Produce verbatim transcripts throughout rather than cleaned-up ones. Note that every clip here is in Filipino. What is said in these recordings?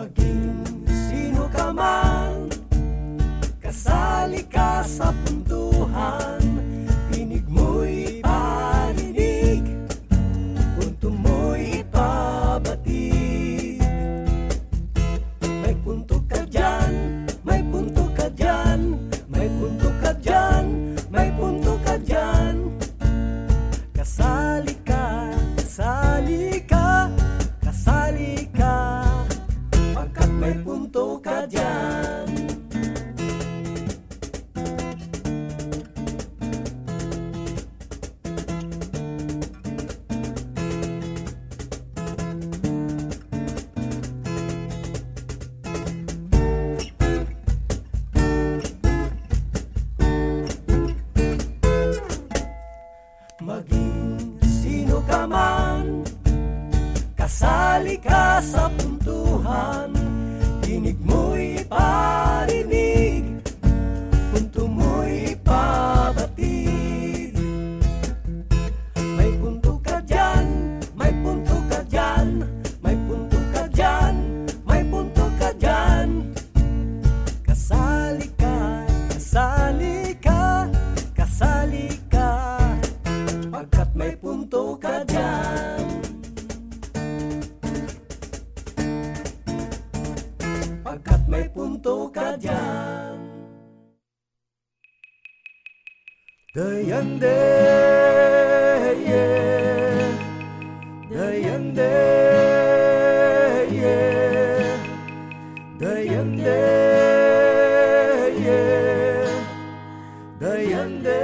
Maging sino ka man, kasali ka sa puntuhan. Tinig mo'y parinig, punto mo'y ipabatid. May punto ka dyan, may punto ka dyan, may punto ka dyan, may punto ka dyan. Kasali ka, kasali ka, kasali ka, pagkat may punto ka dyan. Maging sino ka man, kasali ka sa puntuhan. Tinig mo'y parinig, punto mo'y ipabatid. May punto ka dyan, may punto ka dyan, may punto ka dyan, may punto ka dyan. Kasali ka, kasali ka, kasali ka, pagkat may punto ka dyan. Pagkat may punto ka dyan. Dayande, yeah. Dayande, yeah. Dayande, yeah. Dayande.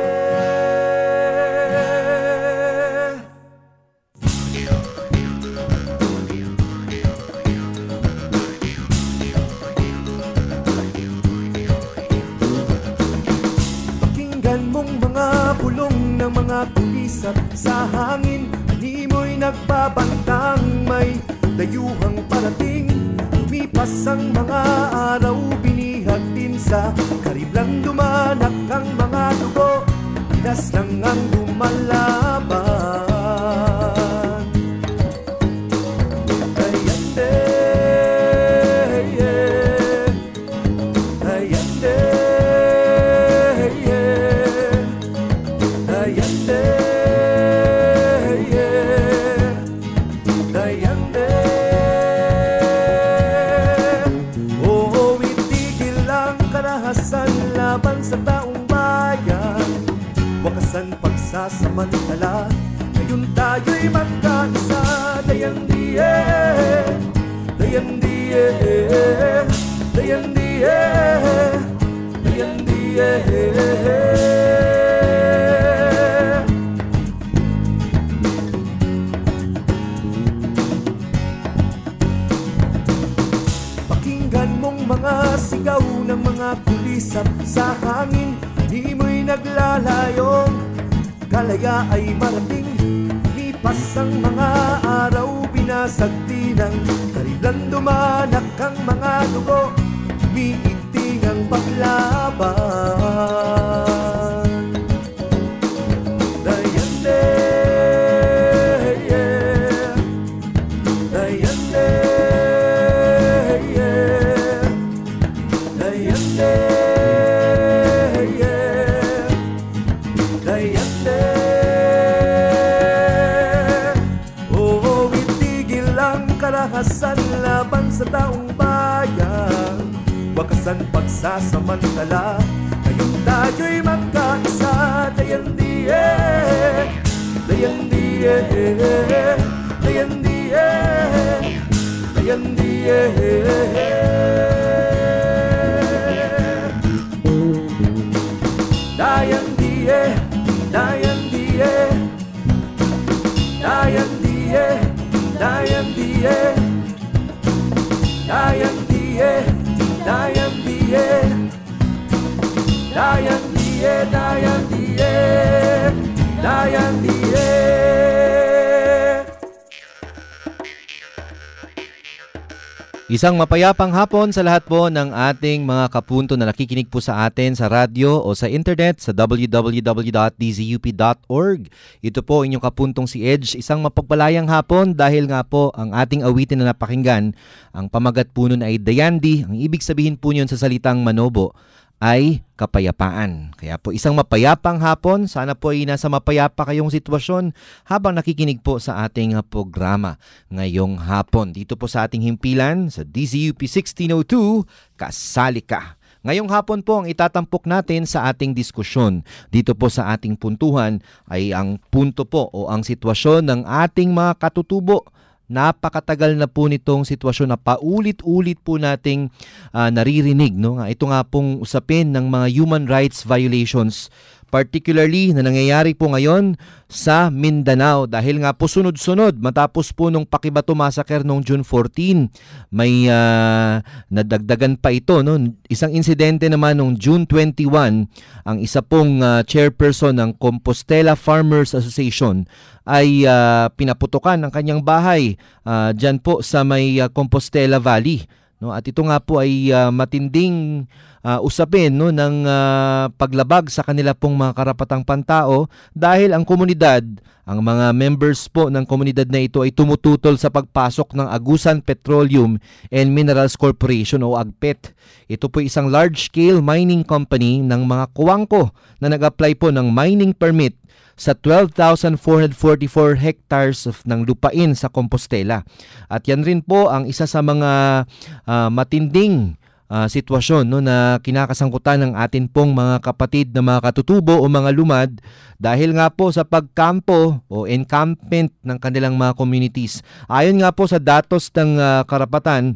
Ng mga kulisap sa hangin, animoy nagbabantang may dayuhang parating. Lumipas ang mga araw, binihag din sa kariblang dumanak ang mga dugo, landas lang ang lumalaban. Dayande, yeah. Dayande, Dayande, yeah. Dayande. Oo, itigil ang karahasan laban sa taong bayan. Wakasan pagsasamantala, ngayon tayo'y magkaisa. Dayande, Dayande, Dayande, Dayande. Mga sigaw ng mga kulisap sa hangin, di mo'y naglalayong kalaya ay marating. Lipas ang mga araw, binasag din ang kariblang dumanak ang mga dugo, umiigting ang paglaban. Dayande, yeah. Dayande, Dayande, yeah. Dayande. Oo, itigil ang karahasan laban sa taong bayan. Wakasan pagsasamantala, ngayon tayo'y magkaisa. Dayande, Dayande, Dayande, Dayande. Dayande, Dayande, Dayande, Dayande, Dayande, Dayande, Dayande, Dayande, Dayande. Isang mapayapang hapon sa lahat po ng ating mga kapunto na nakikinig po sa atin sa radyo o sa internet sa w w w dot d z u p dot org. Ito po inyong kapuntong si Edge. Isang mapagpalayang hapon dahil nga po ang ating awitin na napakinggan, ang pamagat po nun ay Dayandi. Ang ibig sabihin po niyon sa salitang Manobo ay kapayapaan. Kaya po isang mapayapang hapon, sana po ay nasa mapayapa kayong sitwasyon habang nakikinig po sa ating programa ngayong hapon. Dito po sa ating himpilan sa D Z U P sixteen oh two, Kasali Ka. Ngayong hapon po ang itatampok natin sa ating diskusyon. Dito po sa ating puntuhan ay ang punto po o ang sitwasyon ng ating mga katutubo. Napakatagal na po nitong sitwasyon na paulit-ulit po nating uh, naririnig. No? Ito nga pong usapin ng mga human rights violations, particularly na nangyayari po ngayon sa Mindanao dahil nga po sunod-sunod matapos po nung Pakibato Massacre noong June fourteen, may uh, nadagdagan pa ito. No? Isang insidente naman noong June twenty-one, ang isa pong uh, chairperson ng Compostela Farmers Association ay uh, pinaputukan ang kanyang bahay uh, dyan po sa may uh, Compostela Valley. No? At ito nga po ay uh, matinding uh, usapin no, ng uh, paglabag sa kanila pong mga karapatang pantao dahil ang komunidad, ang mga members po ng komunidad na ito ay tumututol sa pagpasok ng Agusan Petroleum and Minerals Corporation o AGPET. Ito po isang large-scale mining company ng mga kuwangko na nag-apply po ng mining permit sa twelve thousand four hundred forty-four hectares of ng lupain sa Compostela. At yan rin po ang isa sa mga uh, matinding uh, sitwasyon no, na kinakasangkutan ng atin pong mga kapatid na mga katutubo o mga lumad dahil nga po sa pagkampo o encampment ng kanilang mga communities. Ayon nga po sa datos ng uh, karapatan,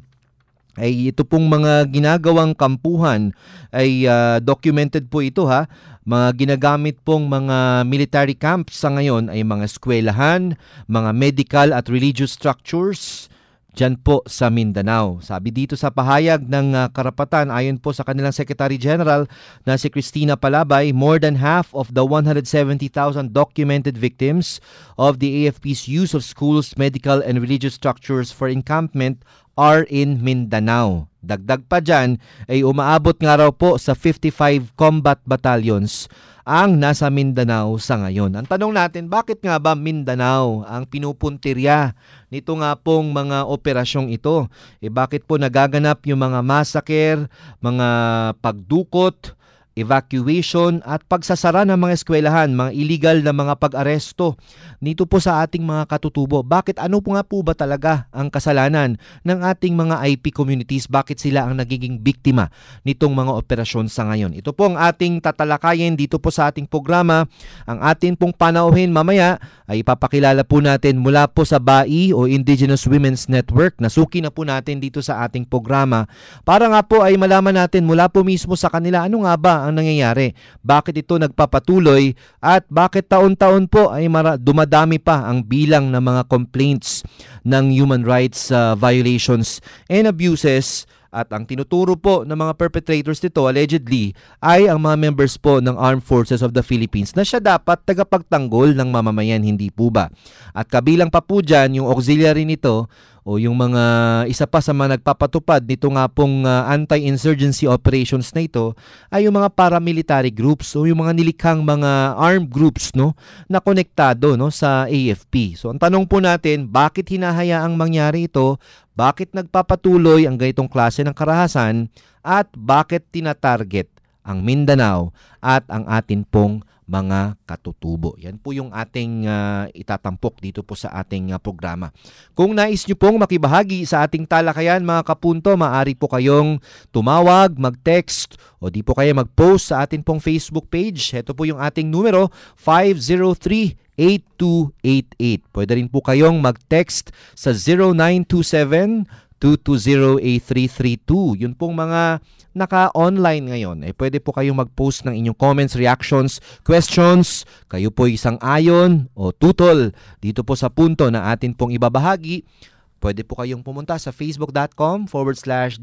ay ito pong mga ginagawang kampuhan ay uh, documented po ito ha. Mga ginagamit pong mga military camps sa ngayon ay mga eskwelahan, mga medical at religious structures dyan po sa Mindanao. Sabi dito sa pahayag ng uh, karapatan, ayon po sa kanilang Secretary General na si Cristina Palabay, more than half of the one hundred seventy thousand documented victims of the A F P's use of schools, medical and religious structures for encampment are in Mindanao. Dagdag pa dyan ay umaabot nga raw po sa fifty-five combat battalions ang nasa Mindanao sa ngayon. Ang tanong natin, bakit nga ba Mindanao ang pinupuntirya nito nga pong mga operasyong ito? Eh bakit po nagaganap yung mga massacre, mga pagdukot, evacuation at pagsasara ng mga eskwelahan, mga illegal na mga pag-aresto nito po sa ating mga katutubo? Bakit ano po nga po ba talaga ang kasalanan ng ating mga I P communities? Bakit sila ang nagiging biktima nitong mga operasyon sa ngayon? Ito po ang ating tatalakayin dito po sa ating programa. Ang atin pong panauhin mamaya ay ipapakilala po natin mula po sa B A I o Indigenous Women's Network. Nasuki na po natin dito sa ating programa para nga po ay malaman natin mula po mismo sa kanila ano nga ba ang nangyayari, bakit ito nagpapatuloy at bakit taon-taon po ay mara- dumadami pa ang bilang ng mga complaints ng human rights uh, violations and abuses. At ang tinuturo po ng mga perpetrators nito allegedly ay ang mga members po ng Armed Forces of the Philippines na siya dapat tagapagtanggol ng mamamayan, hindi po ba? At kabilang pa po dyan yung auxiliary nito o yung mga isa pa sa mga nagpapatupad nito nga pong uh, anti-insurgency operations na ito ay yung mga paramilitary groups o yung mga nilikhang mga armed groups no na konektado no sa A F P. So ang tanong po natin, bakit hinahayaang mangyari ito? Bakit nagpapatuloy ang ganitong klase ng karahasan at bakit tinatarget ang Mindanao at ang atin pong mga katutubo? Yan po yung ating uh, itatampok dito po sa ating uh, programa. Kung nais nyo pong makibahagi sa ating talakayan mga kapunto, maaari po kayong tumawag, mag-text o di po kayo mag-post sa atin pong Facebook page. Ito po yung ating numero five zero three, eight two eight eight. Pwede rin po kayong mag-text sa zero nine two seven, two two zero, eight three three two. Yun pong mga naka-online ngayon. Eh, pwede po kayong mag-post ng inyong comments, reactions, questions. Kayo po isang ayon o tutol dito po sa punto na atin pong ibabahagi. Pwede po kayong pumunta sa facebook.com forward slash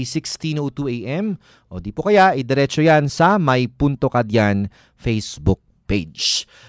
DZUP1602AM o di po kaya idiretso yan sa May Punto Kadyan Facebook page.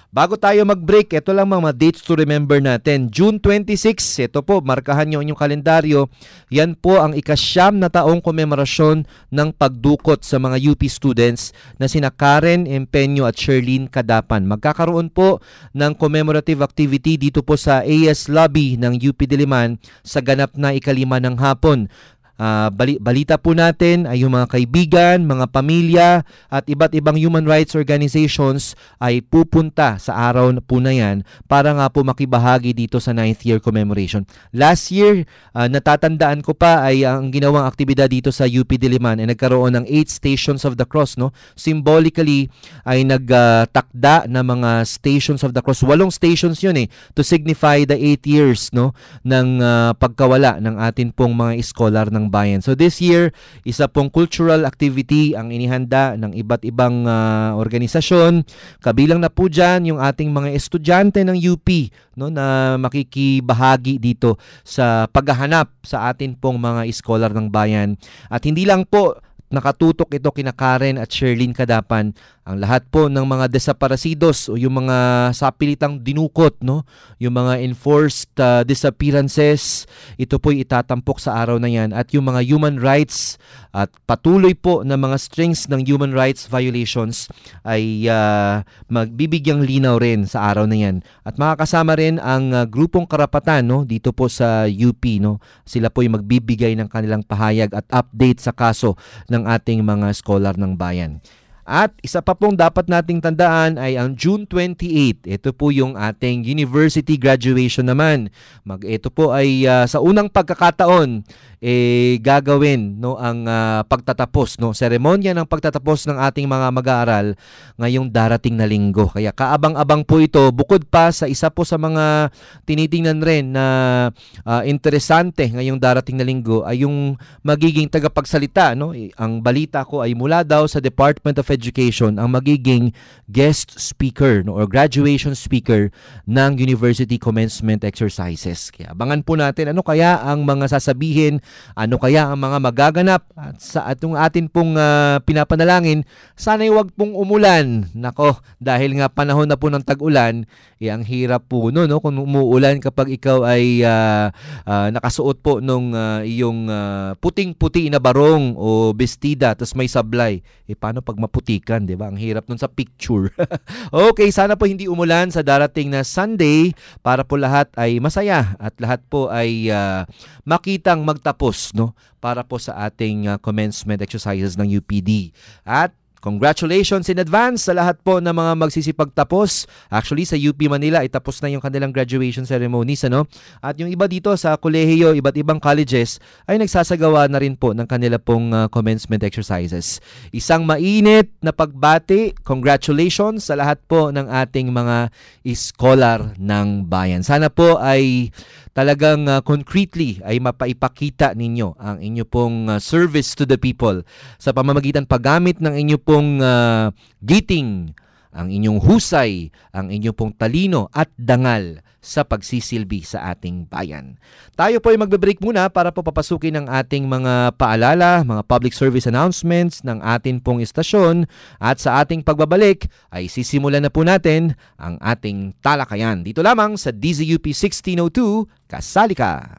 Bago tayo mag-break, ito lang mga dates to remember natin. June twenty-sixth, ito po, markahan nyo inyong kalendaryo. Yan po ang ikasyam na taong komemorasyon ng pagdukot sa mga U P students na sina Karen Empeño at Sherlyn Cadapan. Magkakaroon po ng commemorative activity dito po sa A S Lobby ng U P Diliman sa ganap na ikalima ng hapon. Uh, bali- balita po natin ay yung mga kaibigan, mga pamilya at iba't ibang human rights organizations ay pupunta sa araw na po na yan para nga po makibahagi dito sa ninth year commemoration. Last year, uh, natatandaan ko pa ay ang ginawang aktibidad dito sa U P Diliman ay nagkaroon ng eight Stations of the Cross. No? Symbolically ay nagtakda uh, na mga Stations of the Cross. Walong stations yun eh to signify the eight years no, ng uh, pagkawala ng atin pong mga scholar ng bayan. So this year, isa pong cultural activity ang inihanda ng iba't ibang uh, organisasyon. Kabilang na po dyan yung ating mga estudyante ng U P no, na makikibahagi dito sa paghahanap sa atin pong mga scholar ng bayan. At hindi lang po nakatutok ito kina Karen at Sherlyn Cadapan, ang lahat po ng mga desaparecidos o yung mga sapilitang dinukot, no, yung mga enforced uh, disappearances, ito po'y itatampok sa araw na yan. At yung mga human rights at patuloy po na mga strings ng human rights violations ay uh, magbibigyang linaw rin sa araw na yan. At makakasama rin ang uh, grupong karapatan no, dito po sa U P. No. Sila po'y magbibigay ng kanilang pahayag at update sa kaso ng ating mga scholar ng bayan. At isa pa pong dapat nating tandaan ay ang June twenty-eighth. Ito po yung ating university graduation naman. Mag, ito po ay uh, sa unang pagkakataon eh gagawin no ang uh, pagtatapos no seremonya ng pagtatapos ng ating mga mag-aaral ngayong darating na linggo. Kaya kaabang-abang po ito bukod pa sa isa po sa mga tinitingnan rin na uh, interesante ngayong darating na linggo ay yung magiging tagapagsalita no. Ang balita ko ay mula daw sa Department of Education ang magiging guest speaker no or graduation speaker ng university commencement exercises. Kaya abangan po natin ano kaya ang mga sasabihin. Ano kaya ang mga magaganap at sa atong atin pong uh, pinapanalangin, sana'y wag pong umulan. Nako, dahil nga panahon na po ng tag-ulan, eh, ang hirap po no, no kung umuulan kapag ikaw ay uh, uh, nakasuot po nung uh, iyong uh, puting-puti na barong o bestida tapos may sablay. Eh paano pag maputikan, 'di ba? Ang hirap nun sa picture. Okay, sana po hindi umulan sa darating na Sunday para po lahat ay masaya at lahat po ay uh, makitang magtapos no para po sa ating uh, commencement exercises ng U P D. At congratulations in advance sa lahat po ng mga magsisipagtapos. Actually, sa U P Manila, itapos na yung kanilang graduation ceremonies. Ano? At yung iba dito sa kolehiyo, iba't ibang colleges, ay nagsasagawa na rin po ng kanila pong uh, commencement exercises. Isang mainit na pagbati. Congratulations sa lahat po ng ating mga scholar ng bayan. Sana po ay talagang uh, concretely ay mapaipakita ninyo ang inyo pong uh, service to the people sa pamamagitan paggamit ng inyo pong uh, giting, ang inyong husay, ang inyong pong talino at dangal sa pagsisilbi sa ating bayan. Tayo po ay magbe-break muna para po papasukin ang ating mga paalala, mga public service announcements ng ating pong istasyon at sa ating pagbabalik ay sisimulan na po natin ang ating talakayan. Dito lamang sa D Z U P sixteen oh two, Kasali Ka!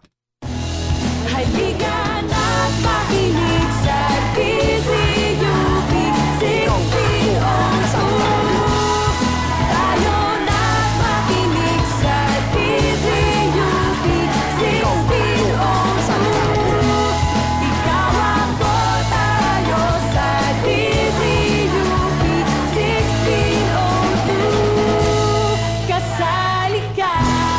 Halika na't makinig sa D Z U P sixteen oh two. Tayo na't makinig sa D Z U P sixteen oh two. Ikaw ako, tayo sa D Z U P sixteen oh two. Kasali ka!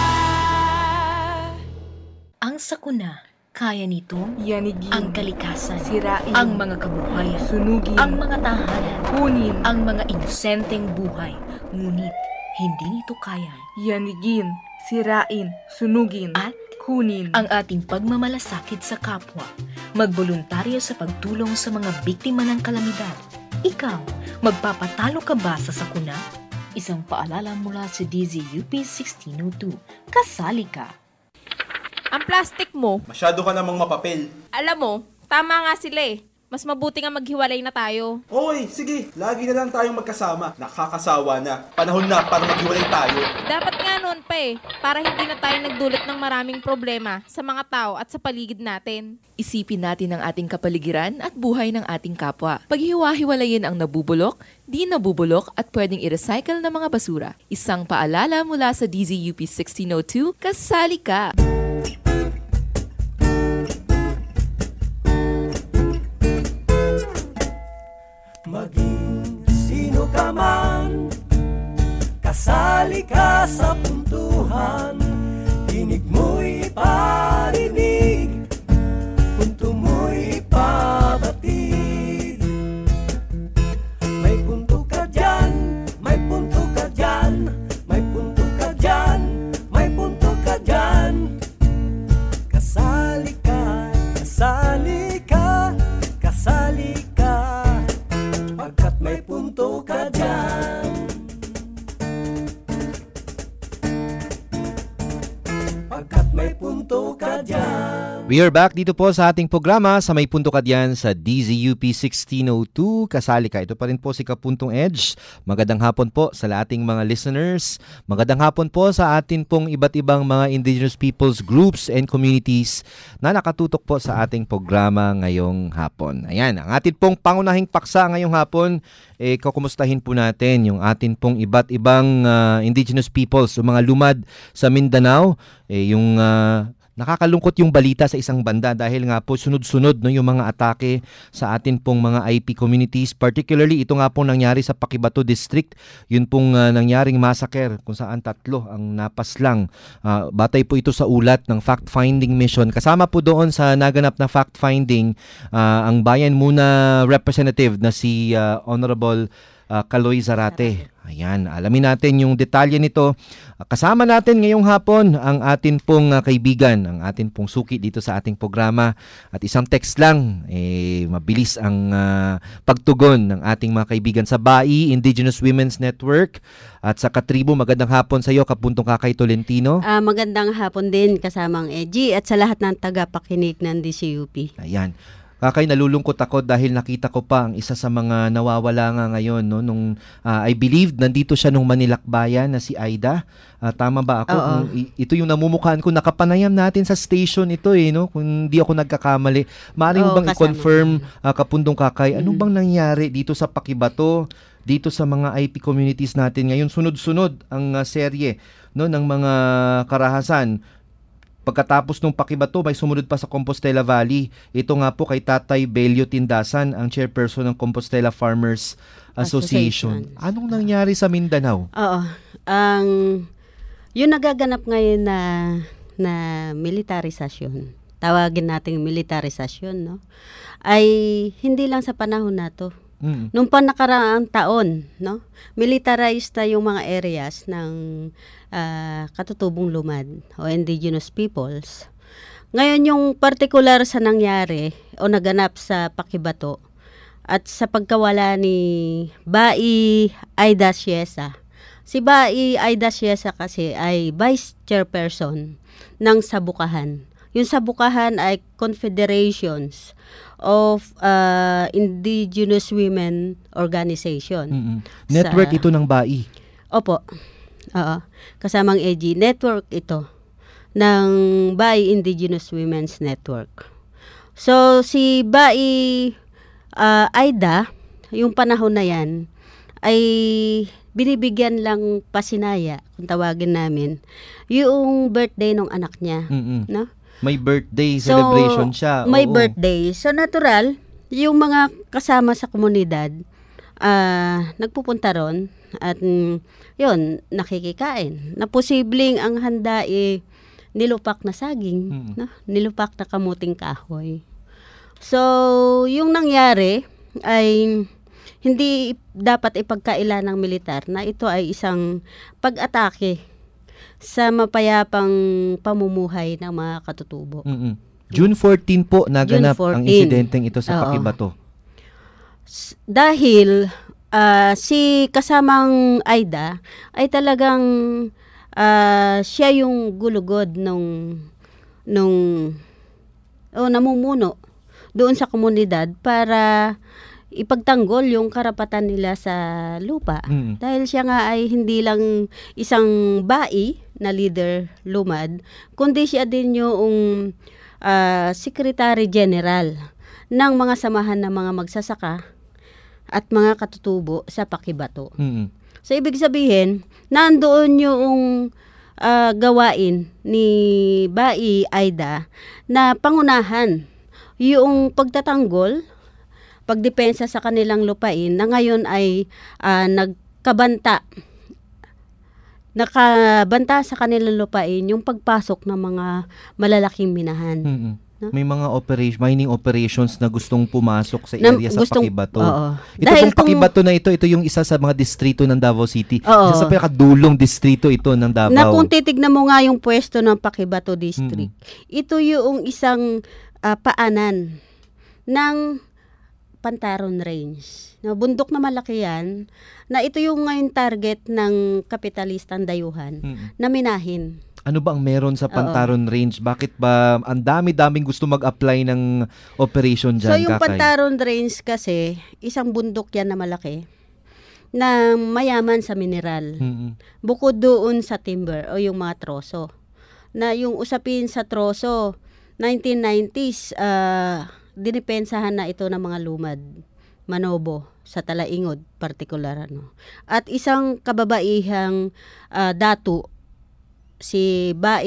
Ang sakuna, kaya nito yanigin, ang kalikasan, sirain, ang mga kabuhayan, sunugin, ang mga tahanan, kunin, ang mga inosenteng buhay. Ngunit hindi nito kaya yanigin, sirain, sunugin, at kunin ang ating pagmamalasakit sa kapwa. Magboluntaryo sa pagtulong sa mga biktima ng kalamidad. Ikaw, magpapatalo ka ba sa sakuna? Isang paalala mula sa D Z U P sixteen oh two. Kasali ka! Ang plastic mo, Masyado ka namang mapapel. alam mo, tama nga sila eh. Mas mabuti nga maghiwalay na tayo. Oy, sige, lagi na lang tayong magkasama. Nakakasawa na. Panahon na para maghiwalay tayo. Dapat nga noon pa eh, para hindi na tayo nagdulot ng maraming problema sa mga tao at sa paligid natin. Isipin natin ang ating kapaligiran at buhay ng ating kapwa. Paghiwa-hiwalayin ang nabubulok, di nabubulok at pwedeng i-recycle na mga basura. Isang paalala mula sa D Z U P sixteen oh two, kasali ka! Maging sino ka man, kasali ka sa puntuhan. Tinig mo'y iparinig, punto mo'y ipabatid. May punto ka dyan, may punto ka dyan, may punto ka dyan, may punto ka dyan. Kasali ka, kasali ka, kasali ka, pagkat may punto ka dyan. Pagkat may punto ka dyan. We are back dito po sa ating programa sa May Punto Ka Diyan sa D Z U P sixteen oh two. Kasali ka. Ito pa rin po si Kapuntong Edge. Magandang hapon po sa ating mga listeners. Magandang hapon po sa atin pong iba't ibang mga indigenous peoples groups and communities na nakatutok po sa ating programa ngayong hapon. Ayan, ang atin pong pangunahing paksa ngayong hapon, eh, kukumustahin po natin yung atin pong iba't ibang uh, indigenous peoples o mga lumad sa Mindanao. Eh, yung uh, nakakalungkot yung balita sa isang banda dahil nga po sunod-sunod no, yung mga atake sa atin pong mga I P communities. Particularly ito nga pong nangyari sa Paquibato District. Yun pong uh, nangyaring massacre kung saan tatlo ang napaslang. Uh, batay po ito sa ulat ng fact-finding mission. Kasama po doon sa naganap na fact-finding uh, ang Bayan Muna representative na si uh, Honorable uh, Kaloy Zarate. Ayan, alamin natin yung detalye nito. Kasama natin ngayong hapon ang atin pong uh, kaibigan, ang atin pong suki dito sa ating programa. At isang text lang, eh, mabilis ang uh, pagtugon ng ating mga kaibigan sa B A I, Indigenous Women's Network. At sa Katribo, magandang hapon sa iyo, Kapuntong Kakay Tolentino. Uh, magandang hapon din kasamang Edgy at sa lahat ng tagapakinig ng D C U P. Ayan. Kakay, nalulungkot ako dahil nakita ko pa ang isa sa mga nawawala nga ngayon. No? Nung, uh, I believe, nandito siya nung Manilakbayan na si Aida. Uh, tama ba ako? Kung, ito yung namumukhaan ko. Nakapanayam natin sa station ito eh. No? Kung hindi ako nagkakamali. Maaari mo bang i-confirm, uh, Kapundong Kakay, mm-hmm. ano bang nangyari dito sa Paquibato, dito sa mga I P communities natin ngayon? Sunod-sunod ang uh, serye no, ng mga karahasan. Pagkatapos ng Paquibato, may sumunod pa sa Compostela Valley. Ito nga po kay Tatay Belio Tindasan, ang chairperson ng Compostela Farmers Association. Association. Anong nangyari sa Mindanao? Oo. Ang yung nagaganap ngayon na na militarisasyon, tawagin nating militarisasyon, no? Ay hindi lang sa panahon na to. Mm. Nung panakaraang taon, no? Militarized na yung mga areas ng uh, katutubong lumad o indigenous peoples. Ngayon yung particular sa nangyari o naganap sa Paquibato at sa pagkawala ni Bai Aida Siesa. Si Bai Aida Siesa kasi ay vice chairperson ng Sabukahan. Yung Sabukahan ay confederations of uh, indigenous women organization. Mm-hmm. Network sa, ito ng B A I. Opo. Oo. Kasamang E G. Network ito ng B A I Indigenous Women's Network. So, si B A I uh, Aida, yung panahon na yan, ay binibigyan lang pasinaya, kung tawagin namin, yung birthday ng anak niya. Mm-hmm. No? May birthday celebration so, siya. May Oo. birthday. So, natural, yung mga kasama sa komunidad, uh, nagpupunta ron at mm, yun, nakikikain. Na posibleng ang handa eh, nilupak na saging, hmm. no? Nilupak na kamuting kahoy. So, yung nangyari ay hindi dapat ipagkaila ng militar na ito ay isang pag-atake sa mapayapang pamumuhay ng mga katutubo. Mm-hmm. June fourteenth po naganap June fourteenth. Ang insidenteng ito sa Paquibato. S- dahil uh, si kasamang Aida ay talagang uh, siya yung gulugod nung nung oh, namumuno doon sa komunidad para ipagtanggol yung karapatan nila sa lupa. Mm. Dahil siya nga ay hindi lang isang bai na leader lumad, kundi siya din yung uh, Secretary General ng mga samahan ng mga magsasaka at mga katutubo sa Pakibato. Mm. So, ibig sabihin, nandoon yung uh, gawain ni Bai Aida na pangunahan yung pagtatanggol, pagdepensa sa kanilang lupain na ngayon ay uh, nagkabanta, nakabanta sa kanilang lupain yung pagpasok ng mga malalaking minahan. Mm-mm. No? May mga operation, mining operations na gustong pumasok sa Na, area sa gustong, Pakibato. Oo. Ito Dahil pong Pakibato na ito, ito yung isa sa mga distrito ng Davao City. Oo. Isa sa pinakadulong distrito ito ng Davao. Na kung titignan mo nga yung pwesto ng Pakibato District, mm-hmm. ito yung isang uh, paanan ng Pantaron Range. No, bundok na malaki yan, na ito yung ngayon target ng kapitalistang dayuhan mm-hmm. na minahin. Ano ba ang meron sa Pantaron Oo. Range? Bakit ba ang dami-daming gusto mag-apply ng operation dyan, So yung Kakay? Pantaron Range kasi, isang bundok yan na malaki, na mayaman sa mineral. Mm-hmm. Bukod doon sa timber o yung mga troso. Na yung usapin sa troso, nineteen nineties, uh, dinipensahan na ito ng mga lumad, Manobo, sa Talaingod, partikular. Ano. At isang kababaihang uh, datu, si Bai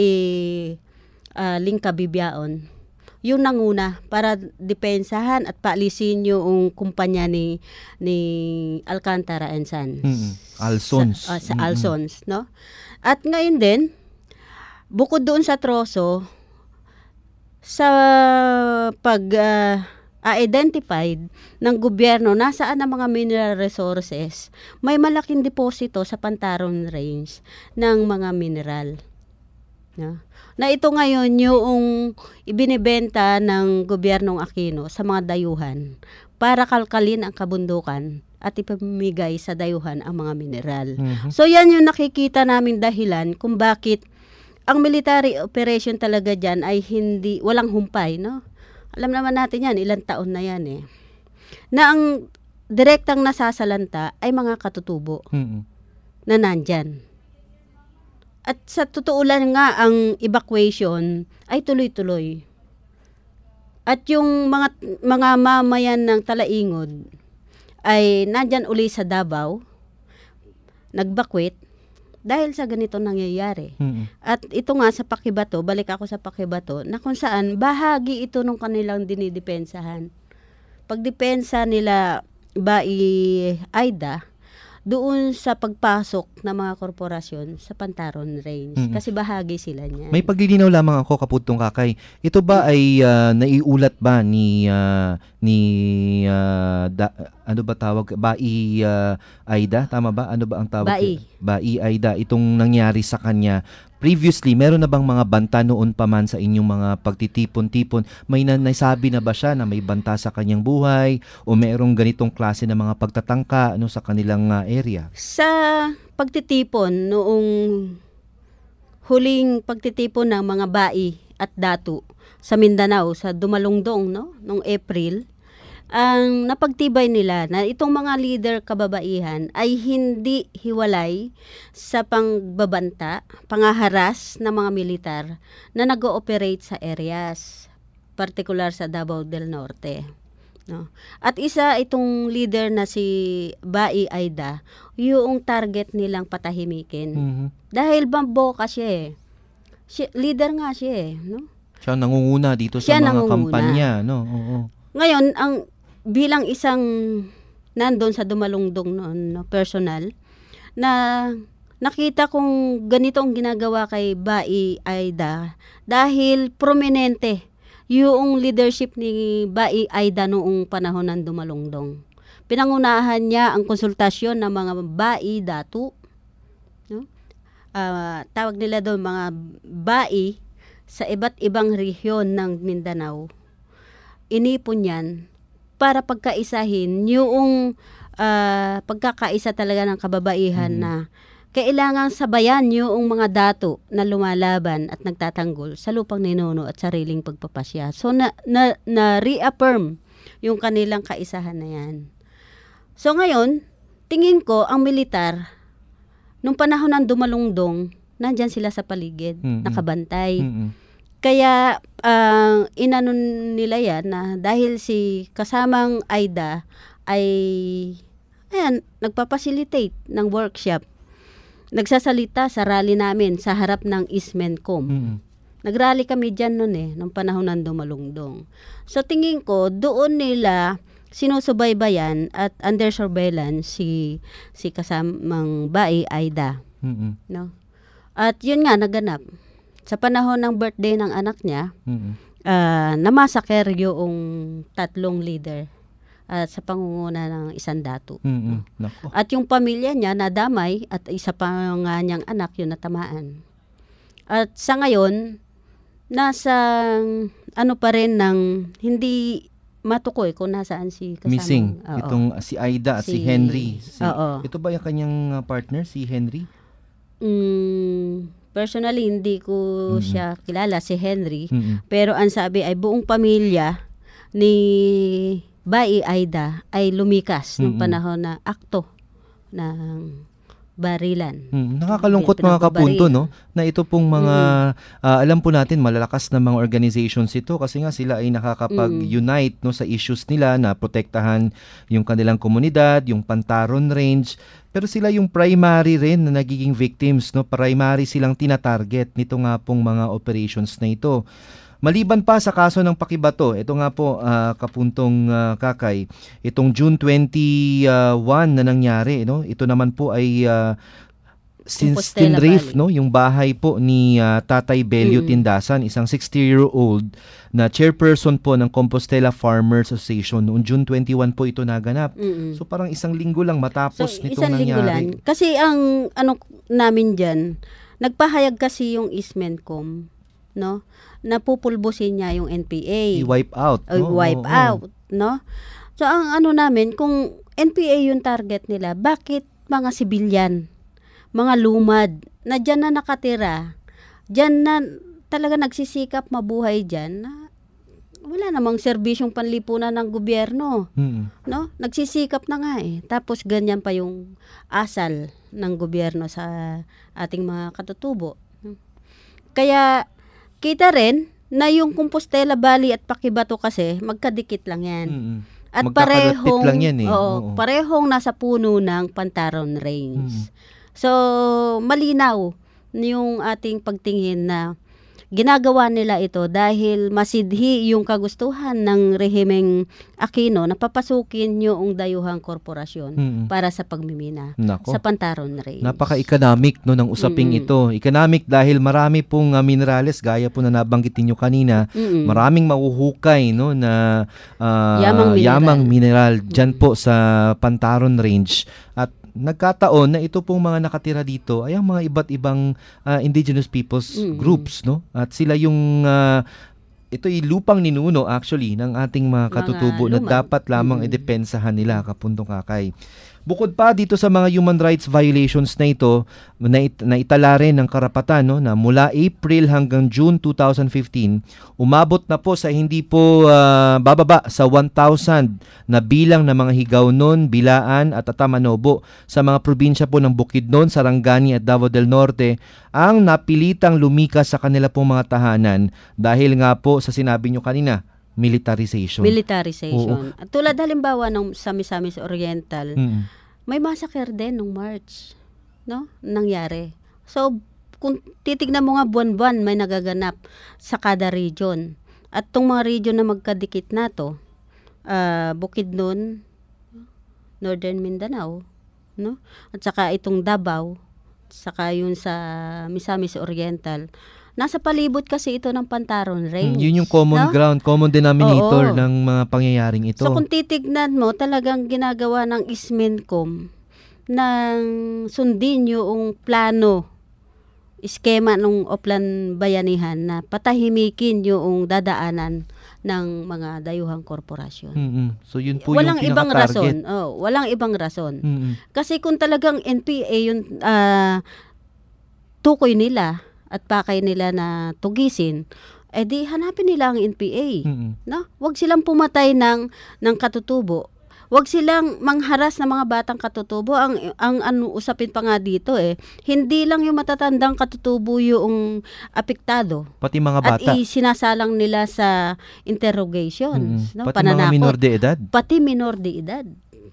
uh, Lingka Bibiaon, yung nanguna para depensahan at paalisin yung kumpanya ni ni Alcantara and Sons. Mm-hmm. Alsons. Sa, uh, sa mm-hmm. Alsons, no? At ngayon din, bukod doon sa troso, sa pag uh, identified ng gobyerno nasaan ang mga mineral resources, may malaking deposito sa Pantaron Range ng mga mineral. No? Na ito ngayon yung ibinibenta ng gobyernong Aquino sa mga dayuhan para kalkalin ang kabundukan at ipamigay sa dayuhan ang mga mineral. Mm-hmm. So yan yung nakikita namin dahilan kung bakit ang military operation talaga dyan ay hindi, walang humpay, no? Alam naman natin yan, ilang taon na yan eh. Na ang direktang nasasalanta ay mga katutubo mm-hmm. na nandyan. At sa totoo lang nga, ang evacuation ay tuloy-tuloy. At yung mga mga mamayan ng Talaingod ay nandyan uli sa Davao, nagbakwit, dahil sa ganito nangyayari. Mm-hmm. At ito nga sa Pakibato, balik ako sa Pakibato, na kung saan bahagi ito ng kanilang dinidepensahan. Pagdepensa nila Bai Aida, doon sa pagpasok ng mga korporasyon sa Pantaron Range. Mm-hmm. Kasi bahagi sila niyan. May paglilinaw lamang ako, Kaputong Kakay. Ito ba ay uh, naiulat ba ni uh, ni uh, da, ano ba tawag? Bai uh, Aida? Tama ba? Ano ba ang tawag? Bai. Bai Aida. Itong nangyari sa kanya. Previously, meron na bang mga banta noon pa man sa inyong mga pagtitipon-tipon? May na, nasabi na ba siya na may banta sa kanyang buhay? O merong ganitong klase ng mga pagtatangka ano, sa kanilang uh, area? Sa pagtitipon, noong huling pagtitipon ng mga bai at datu sa Mindanao, sa Dumalongdong, no? Noong April, ang napagtibay nila na itong mga leader kababaihan ay hindi hiwalay sa pangbabanta, pangaharas ng mga militar na nag-ooperate sa areas, partikular sa Davao del Norte. No? At isa itong leader na si Bai Aida, yung target nilang patahimikin. Mm-hmm. Dahil bamboka siya eh. Siya, leader nga siya eh. No? Siya nangunguna dito sa Siya mga nangunguna. kampanya. No? Oo. Ngayon, ang bilang isang nandun sa Dumalongdong noon, no, personal, na nakita kong ganito ang ginagawa kay Bai Aida dahil prominente yung leadership ni Bai Aida noong panahon ng Dumalongdong. Pinangunahan niya ang konsultasyon ng mga Bai datu. No? Uh, tawag nila doon mga Bai sa iba't ibang rehiyon ng Mindanao. Inipon yan para pagkaisahin yung uh, pagkakaisa talaga ng kababaihan mm. na kailangang sabayan yung mga dato na lumalaban at nagtatanggol sa lupang ninuno at sariling pagpapasya. So, na, na, na reaffirm yung kanilang kaisahan na yan. So, ngayon, tingin ko, ang militar, nung panahon ng dumalungdong, nandyan sila sa paligid, mm-hmm. nakabantay. Mm-hmm. Kaya, ang uh, inanon nila yan na dahil si kasamang Aida ay, ayan, nagpapacilitate ng workshop, nagsasalita sa rally namin sa harap ng Ismencom. Mm-hmm. Nagrally kami dyan noon eh, nung panahon ng dumalungdong. So tingin ko, doon nila sinusubaybayan at under surveillance si, si kasamang bae Aida. Mm-hmm. No? At yun nga, naganap. Sa panahon ng birthday ng anak niya, mm-hmm. uh, namasaker yung tatlong leader at uh, sa pangunguna ng isang dato. Mm-hmm. At yung pamilya niya nadamay at isa pa nga niyang anak yung natamaan. At sa ngayon, nasa ano pa rin ng hindi matukoy kung nasaan si kasamang. Missing. Oo. Itong si Aida at si, si Henry. Si, ito ba yung kanyang partner, si Henry? Mm, personally, hindi ko mm-hmm. siya kilala, si Henry. Mm-hmm. Pero ang sabi ay buong pamilya ni Bae Aida ay lumikas mm-hmm. ng panahon na akto ng barilan. Hmm, nakakalungkot mga kapunto, no, na ito pong mga mm-hmm. uh, alam po natin malalakas na mga organizations ito kasi nga sila ay nakakapag-unite no sa issues nila na protektahan yung kanilang komunidad, yung Pantaron Range, pero sila yung primary rin na nagiging victims, no, primary silang tina-target nito nga pong mga operations na ito. Maliban pa sa kaso ng Pakibato, ito nga po uh, kapuntong uh, Kakay, itong June twenty-one na nangyari, no? Ito naman po ay uh, Stinrafe, no? Yung bahay po ni uh, Tatay Belio mm. Tindasan, isang sixty-year-old na chairperson po ng Compostela Farmers Association. Noong June twenty-one po ito naganap. Mm-mm. So parang isang linggo lang matapos so, nitong nangyari. Isang linggo lang. Kasi ang ano namin dyan, nagpahayag kasi yung Ismencom, no? Napupulbusin niya yung N P A. I-wipe out. O, no? I-wipe oh, out, oh. no? So, ang ano namin, kung N P A yung target nila, bakit mga sibilyan, mga lumad, na dyan na nakatira, dyan na talaga nagsisikap mabuhay dyan, na wala namang serbisyong panlipunan ng gobyerno. Mm-hmm. No? Nagsisikap na nga eh. Tapos ganyan pa yung asal ng gobyerno sa ating mga katutubo. Kaya, kita rin na yung Compostela Valley at Pakibato kasi magkadikit lang yan. Mm-hmm. At parehong lang yan eh. Oo, oo. Parehong nasa puno ng Pantaron Range. Mm-hmm. So, malinaw yung ating pagtingin na ginagawa nila ito dahil masidhi yung kagustuhan ng rehimeng Aquino na papasukin yung dayuhang korporasyon mm-hmm. para sa pagmimina Nako. Sa Pantaron Range. Napaka-economic no, ng usaping mm-hmm. ito. Economic dahil marami pong uh, minerales, gaya po na nabanggitin nyo kanina, mm-hmm. maraming mahuhukay no, na uh, yamang mineral, yamang mineral dyan mm-hmm. po sa Pantaron Range. At nagkataon na ito pong mga nakatira dito ay ang mga iba't ibang uh, indigenous peoples mm-hmm. groups, no? At sila yung uh, ito ay lupang ninuno actually ng ating mga katutubo mga na dapat lamang mm-hmm. idepensahan nila, Kapuntong Kakay. Bukod pa dito sa mga human rights violations na ito, na, it, na itala rin ng karapatan no, na mula April hanggang June twenty fifteen, umabot na po sa hindi po uh, bababa sa one thousand na bilang ng mga Higaunon, Bilaan at Atamanobo sa mga probinsya po ng Bukidnon, Sarangani at Davao del Norte ang napilitang lumikas sa kanila pong mga tahanan dahil nga po sa sinabi nyo kanina, militarization. Militarization. At tulad halimbawa ng sa Misamis Oriental, mm. may massacre din nung March, no? Nangyari. So, kung titignan mo nga buwan-buwan, may nagaganap sa kada region. At tong mga region na magkadikit na to, uh, Bukidnon, Northern Mindanao, no? At saka itong Davao, saka yun sa Misamis Oriental, nasa palibot kasi ito ng Pantaron Range. Hmm, yun yung common no? ground, common denominator Oo. ng mga pangyayaring ito. So kung titignan mo, talagang ginagawa ng Ismencom ng sundin yung plano, iskema ng Oplan Bayanihan na patahimikin yung dadaanan ng mga dayuhang korporasyon. Mm-mm. So yun po Walang yung ibang pinaka-target. rason. Oh, walang ibang rason. Mm-mm. Kasi kung talagang N P A yung ah, tukoy nila at pakay nila na tugisin, eh di hanapin nila ang N P A. Mm-mm. No? Huwag silang pumatay ng ng katutubo. Huwag silang mangharas ng mga batang katutubo. Ang ang ano usapin pa nga dito eh, hindi lang yung matatandang katutubo yung apektado. Pati mga At bata. isinasalang nila sa interrogations, Mm-mm. no? Pati mga minor de edad. Pati minor de edad.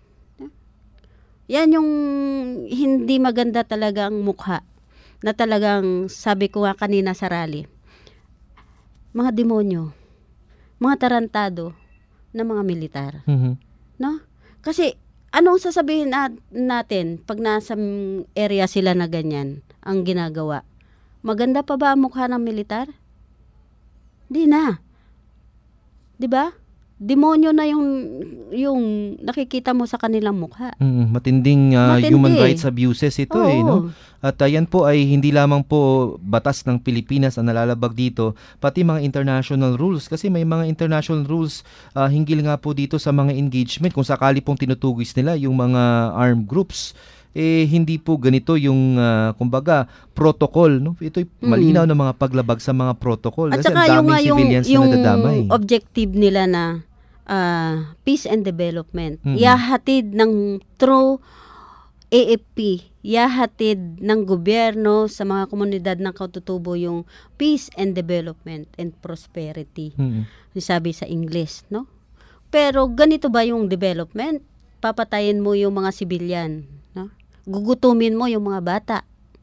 Yan yung hindi maganda talagang mukha na talagang sabi ko nga kanina sa rally. Mga demonyo, mga tarantado na mga militar. Mhm. No? Kasi anong sasabihin nat- natin pag nasa mm, area sila na ganyan ang ginagawa? Maganda pa ba ang mukha ng militar? Di na. 'Di ba? Demonyo na yung yung nakikita mo sa kanilang mukha. Mm, matinding uh, Matindi. human rights abuses ito Oo. eh, no? At uh, yan po ay hindi lamang po batas ng Pilipinas ang nalalabag dito, pati mga international rules kasi may mga international rules uh, hinggil nga po dito sa mga engagement kung sakali pong tinutugis nila yung mga armed groups. Eh hindi po ganito yung uh, kumbaga protocol, no? Ito malinaw na mga paglabag sa mga protocol At kasi saka ang yung, daming nga yung, civilians yung na nadadamay. objective nila na ah, peace and development. Mhm. Yahatid ng true A F P, yahatid ng gobyerno sa mga komunidad ng katutubo yung peace and development and prosperity. Mm. Sabi sa English, no? Pero ganito ba yung development? Papatayin mo yung mga sibilyan, no? Gugutumin mo yung mga bata.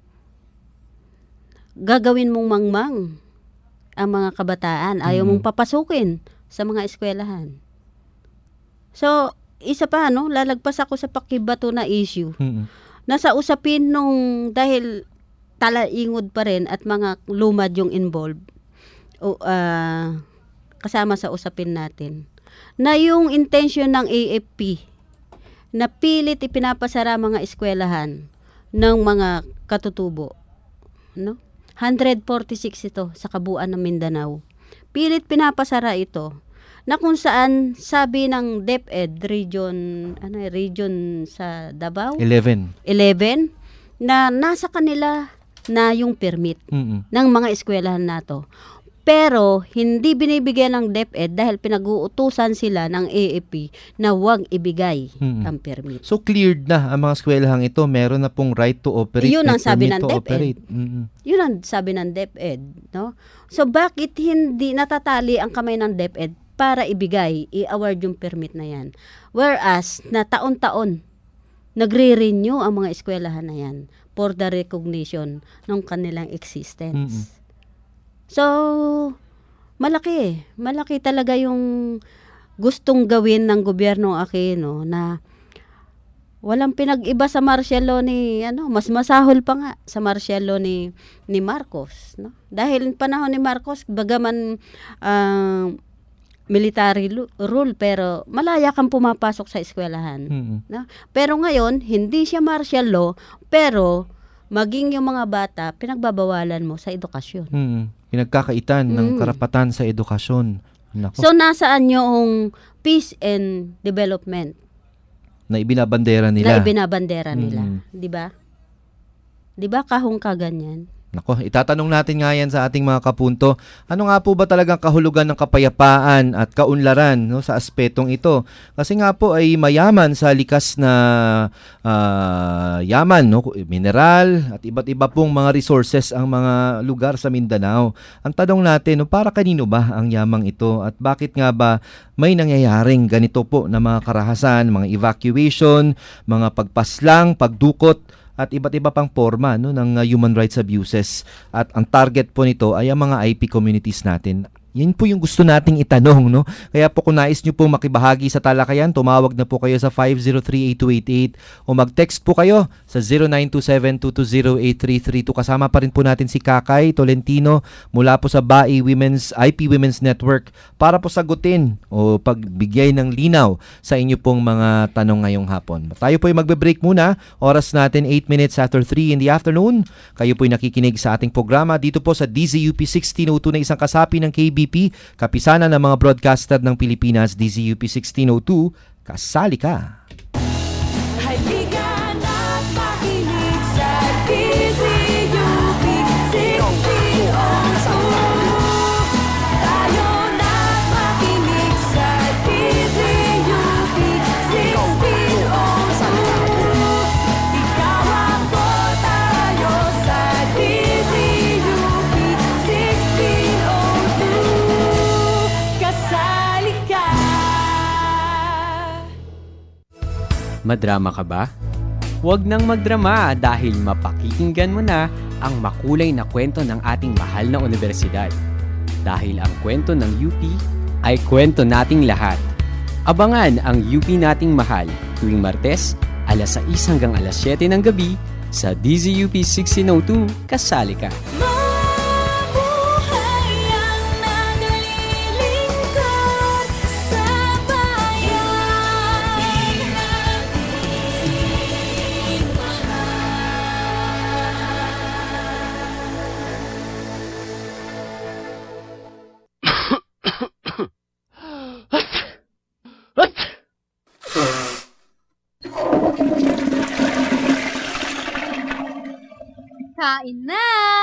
Gagawin mong mangmang ang mga kabataan. Ayaw Mm. mong papasukin sa mga eskwelahan. So, isa pa, no? Lalagpas ako sa pakibato na issue. Mm. Nasa usapin nung dahil talaingod pa rin at mga lumad yung involved o ah, kasama sa usapin natin na yung intention ng A F P na pilit ipinapasara mga eskwelahan ng mga katutubo, no? one hundred forty-six ito sa kabuuan ng Mindanao. Pilit pinapasara ito na kung saan sabi ng DepEd region ano eh, region sa Davao eleven. eleven na nasa kanila na yung permit Mm. ng mga eskwelahan nato. Pero hindi binibigyan ng DepEd dahil pinag-uutusan sila ng A F P na huwag ibigay Mm. ang permit. So cleared na ang mga eskwelahang ito, meron na pong right to operate. Yun ang may sabi permit ng to DepEd. operate. Mm-mm. Yun ang sabi ng DepEd, no? So bakit hindi natatali ang kamay ng DepEd para ibigay, i-award yung permit na yan? Whereas na taon-taon nagre-renew ang mga eskwelahan na yan for the recognition ng kanilang existence. Mm-mm. So, malaki. Malaki talaga yung gustong gawin ng gobyerno Aquino na walang pinag-iba sa martial law ni, ano, mas masahol pa nga sa martial law ni, ni Marcos. No? Dahil panahon ni Marcos, bagaman ah, military lu- rule, pero malaya kang pumapasok sa eskwelahan. Mm-mm. No? Pero ngayon, hindi siya martial law, pero maging yung mga bata, pinagbabawalan mo sa edukasyon. Mm. Pinagkakaitan ng Mm. karapatan sa edukasyon. Nako, So, nasaan yung peace and development na ibinabandera nila. na ibinabandera nila? Mm. Di ba? Di ba kahong kaganyan? Nako, itatanong natin nga yan sa ating mga kapunto. Ano nga po ba talagang kahulugan ng kapayapaan at kaunlaran, no, sa aspetong ito? Kasi nga po ay mayaman sa likas na ah, yaman, no, mineral at iba't iba pong mga resources ang mga lugar sa Mindanao. Ang tanong natin, no, para kanino ba ang yamang ito at bakit nga ba may nangyayaring ganito po na mga karahasan, mga evacuation, mga pagpaslang, pagdukot, at iba't iba pang forma, no, ng uh, human rights abuses. At ang target po nito ay ang mga I P communities natin. Yan po yung gusto nating itanong, no? Kaya po kung nais nyo po makibahagi sa talakayan, tumawag na po kayo sa five zero three, eight two eight eight o mag-text po kayo sa zero nine two seven, two two zero, eight three three two. Kasama pa rin po natin si Kakay Tolentino mula po sa B A I Women's I P Women's Network para po sagutin o pagbigay ng linaw sa inyo pong mga tanong ngayong hapon. Tayo po ay magbe-break muna. Oras natin eight minutes after three in the afternoon. Kayo po ay nakikinig sa ating programa dito po sa D Z U P sixteen oh two na isang kasapi ng K B P, kapisanan ng mga broadcaster ng Pilipinas, D Z U P sixteen oh two, kasali ka. Halika na't makinig sa D Z U P sixteen oh two. Tayo na't makinig sa D Z U P sixteen oh two. Ikaw ako, tayo sa D Z U P sixteen oh two. Kasali ka. Madrama ka ba? Huwag nang magdrama dahil mapakikinggan mo na ang makulay na kwento ng ating mahal na universidad. Dahil ang kwento ng U P ay kwento nating lahat. Abangan ang U P nating mahal tuwing Martes, alas sais hanggang alas siyete ng gabi sa D Z U P sixteen oh two. Kasali ka! Mabuhay ang naglilingkod sa bayan. Ating Kain na!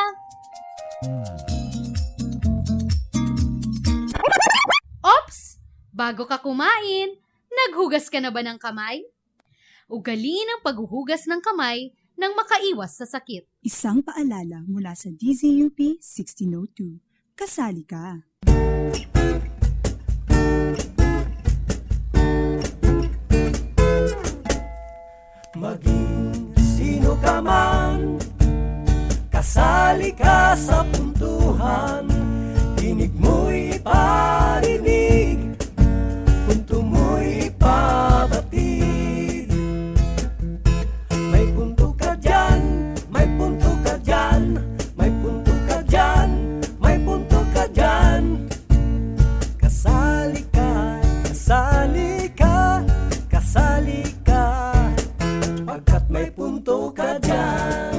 Ops! Bago ka kumain, naghugas ka na ba ng kamay? Ugaliin ang paghuhugas ng kamay nang makaiwas sa sakit. Isang paalala mula sa D Z U P sixteen oh two. Kasali ka! Maging sino ka man, kasali ka sa puntuhan. Tinig mo'y parinig, punto mo'y pabatid. May punto ka dyan, may punto ka dyan, may punto ka dyan, may punto ka dyan. Kasali ka, kasali ka, kasali ka, pagkat may punto ka dyan.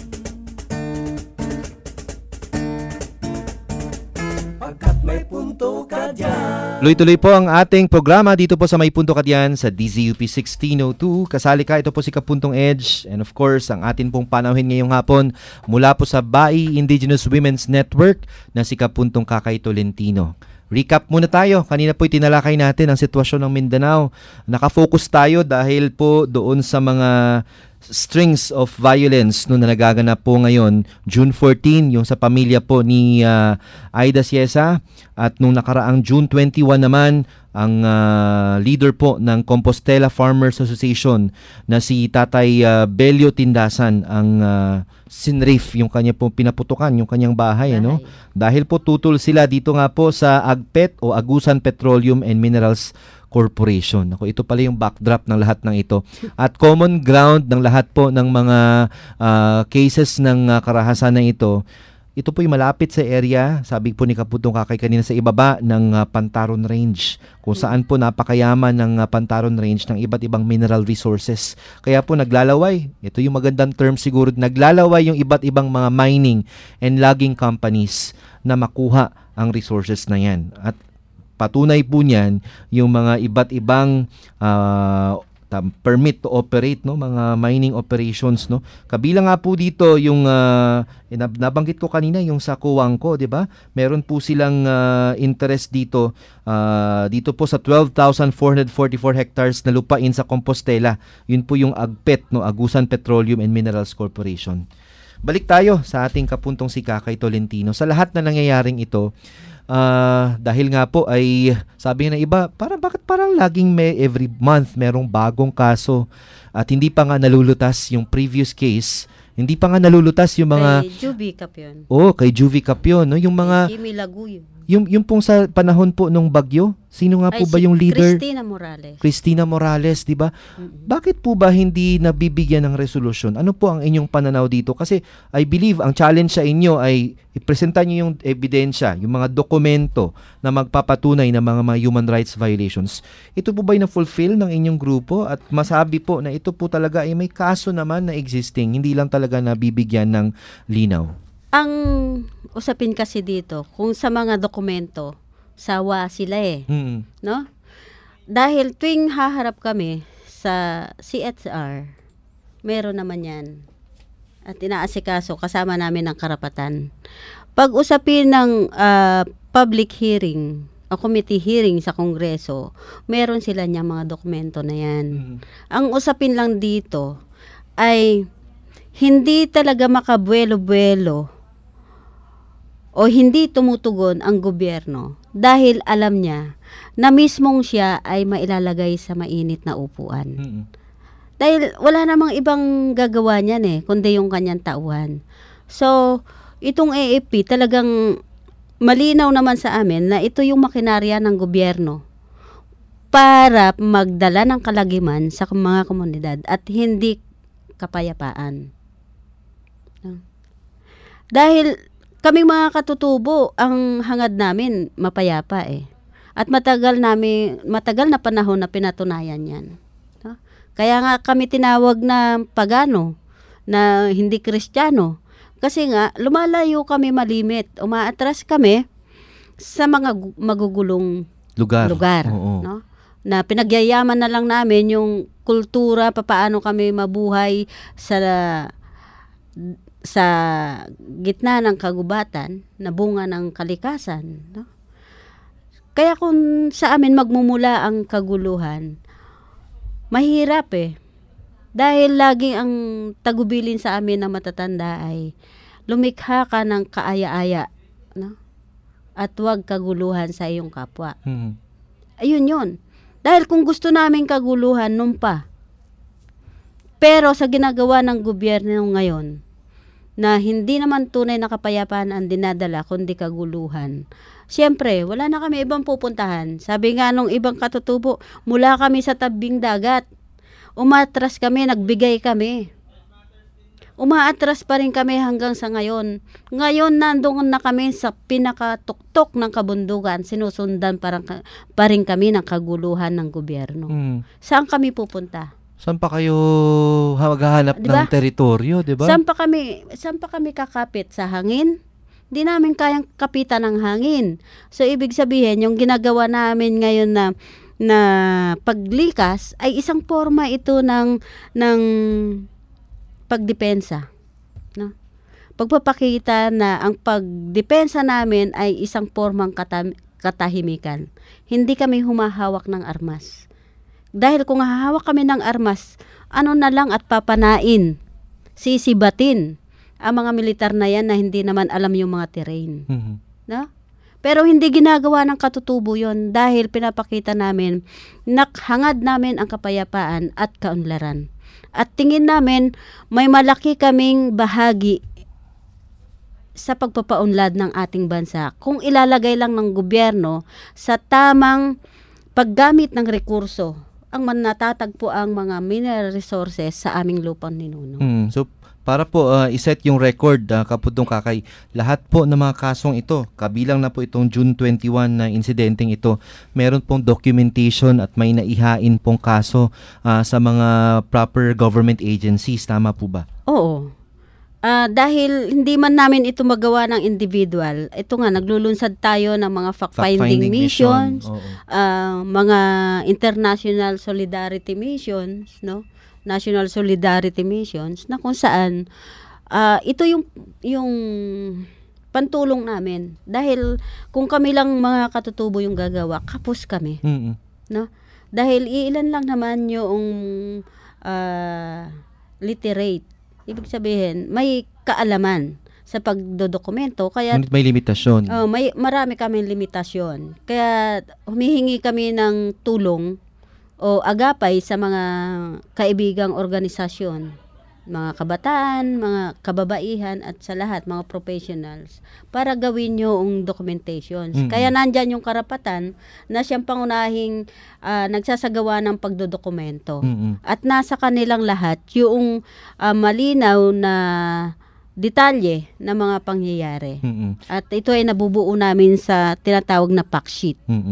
Pagkat may punto ka dyan. Tuloy-tuloy po ang ating programa dito po sa May Punto Ka Diyan sa D Z U P sixteen oh two. Kasali ka, ito po si Kapuntong Edge. And of course, ang atin pong panauhin ngayong hapon mula po sa B A I Indigenous Women's Network na si Kapuntong Kakay Tolentino. Recap muna tayo. Kanina po'y tinalakay natin ang sitwasyon ng Mindanao. Nakafocus tayo dahil po doon sa mga strings of violence no, na nagaganap po ngayon. June fourteen, yung sa pamilya po ni uh, Aida Cieza. At nung nakaraang June twenty-one naman, ang uh, leader po ng Compostela Farmers Association na si Tatay uh, Belio Tindasan ang uh, sinrif yung kanya po pinaputukan, yung kanyang bahay. Ano? Dahil po tutol sila dito nga po sa AGPET o Agusan Petroleum and Minerals Corporation. Ako, ito pala yung backdrop ng lahat ng ito. At common ground ng lahat po ng mga uh, cases ng uh, karahasan na ito, ito po yung malapit sa area, sabi po ni Kapuntong Kakay kanina, sa ibaba ng uh, Pantaron Range, kung saan po napakayaman ng uh, Pantaron Range ng iba't ibang mineral resources. Kaya po naglalaway, ito yung magandang term siguro, naglalaway yung iba't ibang mga mining and logging companies na makuha ang resources na yan. At patunay po niyan yung mga iba't ibang uh, permit to operate, no, mga mining operations, no. Kabilang nga po dito yung uh, nabanggit ko kanina yung sa Kuwangko, 'di ba? Meron po silang uh, interest dito uh, dito po sa twelve thousand four hundred forty-four hectares na lupain sa Compostela. Yun po yung AGPET, no, Agusan Petroleum and Minerals Corporation. Balik tayo sa ating kapuntong si Kakay Tolentino. Sa lahat na nangyayaring ito, Uh, dahil nga po ay sabi ng iba, parang bakit parang laging may every month merong bagong kaso at hindi pa nga nalulutas yung previous case, hindi pa nga nalulutas yung mga kay Juvie Cap yun. Oh, kay Juvie Cap yun, no, yung mga Jimmy Laguyo. Yung yung pong sa panahon po nung bagyo, sino nga po Ay, ba si yung leader? Cristina Morales. Cristina Morales, 'di ba? Mm-hmm. Bakit po ba hindi nabibigyan ng resolusyon? Ano po ang inyong pananaw dito? Kasi I believe ang challenge sa inyo ay ipresenta niyo yung ebidensya, yung mga dokumento na magpapatunay ng mga, mga human rights violations. Ito po ba ay na-fulfill ng inyong grupo at masabi po na ito po talaga ay may kaso naman na existing, hindi lang talaga nabibigyan ng linaw? Ang usapin kasi dito, kung sa mga dokumento, sawa sila eh. Mm. No? Dahil tuwing haharap kami sa C S R, meron naman yan. At inaasikaso, kasama namin ng karapatan. Pag usapin ng uh, public hearing, o committee hearing sa Kongreso, meron sila niyang mga dokumento na yan. Mm. Ang usapin lang dito ay hindi talaga makabuelo-buelo o hindi tumutugon ang gobyerno dahil alam niya na mismong siya ay mailalagay sa mainit na upuan. Mm-hmm. Dahil wala namang ibang gagawa niyan eh, kundi yung kanyang tauhan. So, itong A F P talagang malinaw naman sa amin na ito yung makinarya ng gobyerno para magdala ng kalagiman sa mga komunidad at hindi kapayapaan. Dahil kaming mga katutubo, ang hangad namin mapayapa eh. At matagal namin, matagal na panahon na pinatunayan yan. No? Kaya nga kami tinawag na pagano, na hindi Kristiyano. Kasi nga, lumalayo kami malimit. Umaatras kami sa mga gu- magugulong lugar. lugar Oo. no? Na pinagyayaman na lang namin yung kultura, papaano kami mabuhay sa sa gitna ng kagubatan na bunga ng kalikasan. No? Kaya kung sa amin magmumula ang kaguluhan, mahirap eh. Dahil lagi ang tagubilin sa amin na matatanda ay lumikha ka ng kaaya-aya. No? At huwag kaguluhan sa iyong kapwa. Hmm. Ayun yun. Dahil kung gusto namin kaguluhan, nung pa. Pero sa ginagawa ng gobyerno ngayon, na hindi naman tunay na kapayapaan ang dinadala, kundi kaguluhan. Siyempre, wala na kami ibang pupuntahan. Sabi nga nung ibang katutubo, mula kami sa tabing dagat. Umatras kami, nagbigay kami. Umaatras pa rin kami hanggang sa ngayon. Ngayon, nandoon na kami sa pinakatuktok ng kabundukan. Sinusundan pa rin, pa rin kami ng kaguluhan ng gobyerno. Mm. Saan kami pupunta? Saan pa kayo maghahanap diba? ng teritoryo, di ba? Saan pa kami, saan pa kami kakapit? Sa hangin? Hindi namin kayang kapitan ng hangin. So, ibig sabihin, yung ginagawa namin ngayon na na paglikas ay isang forma ito ng ng pagdepensa, no? Pagpapakita na ang pagdepensa namin ay isang formang kata, katahimikan. Hindi kami humahawak ng armas. Dahil kung hahawak kami ng armas, ano na lang at papanain, sisibatin ang mga militar na yan na hindi naman alam yung mga terrain. Mm-hmm. No? Pero hindi ginagawa ng katutubo yon dahil pinapakita namin na hangad namin ang kapayapaan at kaunlaran. At tingin namin may malaki kaming bahagi sa pagpapaunlad ng ating bansa kung ilalagay lang ng gobyerno sa tamang paggamit ng rekurso ang manatatagpo ang mga mineral resources sa aming lupang ninuno. Mm, so para po uh, iset yung record, uh, Kapudong Kakay, lahat po ng mga kasong ito, kabilang na po itong June twenty-first na insidenteng ito, meron pong documentation at may naihain pong kaso uh, sa mga proper government agencies. Tama po ba? Oo. Uh, dahil hindi man namin ito magawa ng individual, ito nga, naglulunsad tayo ng mga fact-finding, fact-finding missions, mission. uh, mga international solidarity missions, no? National solidarity missions, na kung saan uh, ito yung, yung pantulong namin. Dahil kung kami lang mga katutubo yung gagawa, kapos kami. Mm-hmm. No? Dahil iilan lang naman yung uh, literate. Ibig sabihin, may kaalaman sa pagdodokumento. Kaya may limitasyon. Uh, may marami kaming limitasyon. Kaya humihingi kami ng tulong o agapay sa mga kaibigang organisasyon, mga kabataan, mga kababaihan at sa lahat, mga professionals, para gawin yung documentation. Mm-hmm. Kaya nandyan yung karapatan na siyang pangunahing uh, nagsasagawa ng pagdodokumento. Mm-hmm. At nasa kanilang lahat yung uh, malinaw na detalye ng mga pangyayari. Mm-hmm. At ito ay nabubuo namin sa tinatawag na fact sheet. Mm-hmm.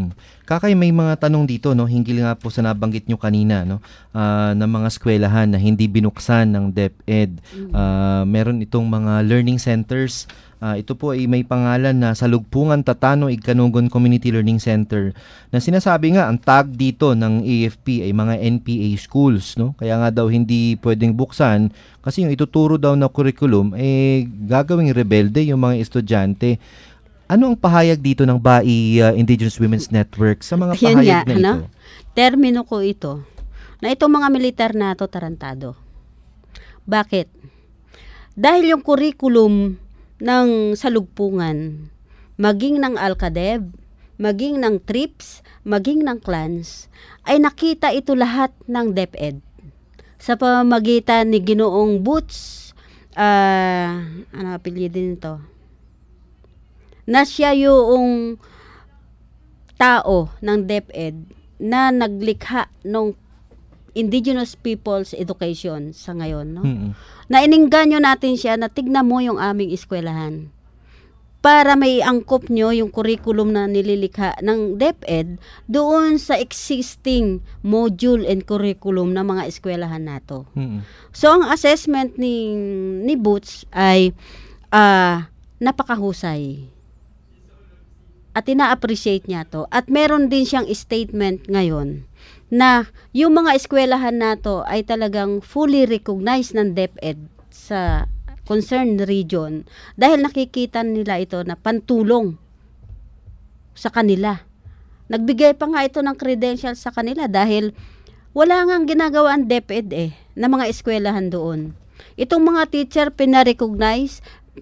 Kakay, may mga tanong dito, no, hinggil nga po sa nabanggit nyo kanina, no, uh, ng mga eskwelahan na hindi binuksan ng DepEd. Uh, meron itong mga learning centers. Uh, ito po ay may pangalan na Salugpungan Tatano Igkanugon Community Learning Center, na sinasabi nga ang tag dito ng A F P ay mga N P A schools, no? Kaya nga daw hindi pwedeng buksan kasi yung ituturo daw na curriculum eh gagawing rebelde yung mga estudyante. Ano ang pahayag dito ng B A I uh, Indigenous Women's Network sa mga Yun pahayag nga, na ano? ito? Termino ko ito, na itong mga militar na ito tarantado. Bakit? Dahil yung curriculum ng salugpungan, maging ng Alcadeb, maging ng TRIPS, maging ng clans, ay nakita ito lahat ng DepEd. Sa pamamagitan ni Ginoong Boots, uh, ano apelyido nito? Na siya yung tao ng DepEd na naglikha ng Indigenous People's Education sa ngayon, no? Mm-hmm. Na iningganyo natin siya na tignan mo yung aming eskwelahan para may angkop nyo yung curriculum na nililikha ng DepEd doon sa existing module and curriculum ng mga eskwelahan nato. Mm-hmm. So, ang assessment ni, ni Boots ay uh, napakahusay. At ina-appreciate niya to. At meron din siyang statement ngayon na yung mga eskwelahan nato ay talagang fully recognized ng DepEd sa concerned region dahil nakikita nila ito na pantulong sa kanila. Nagbigay pa nga ito ng credentials sa kanila dahil wala ngang ginagawa ang DepEd eh na mga eskwelahan doon. Itong mga teacher pina-recognize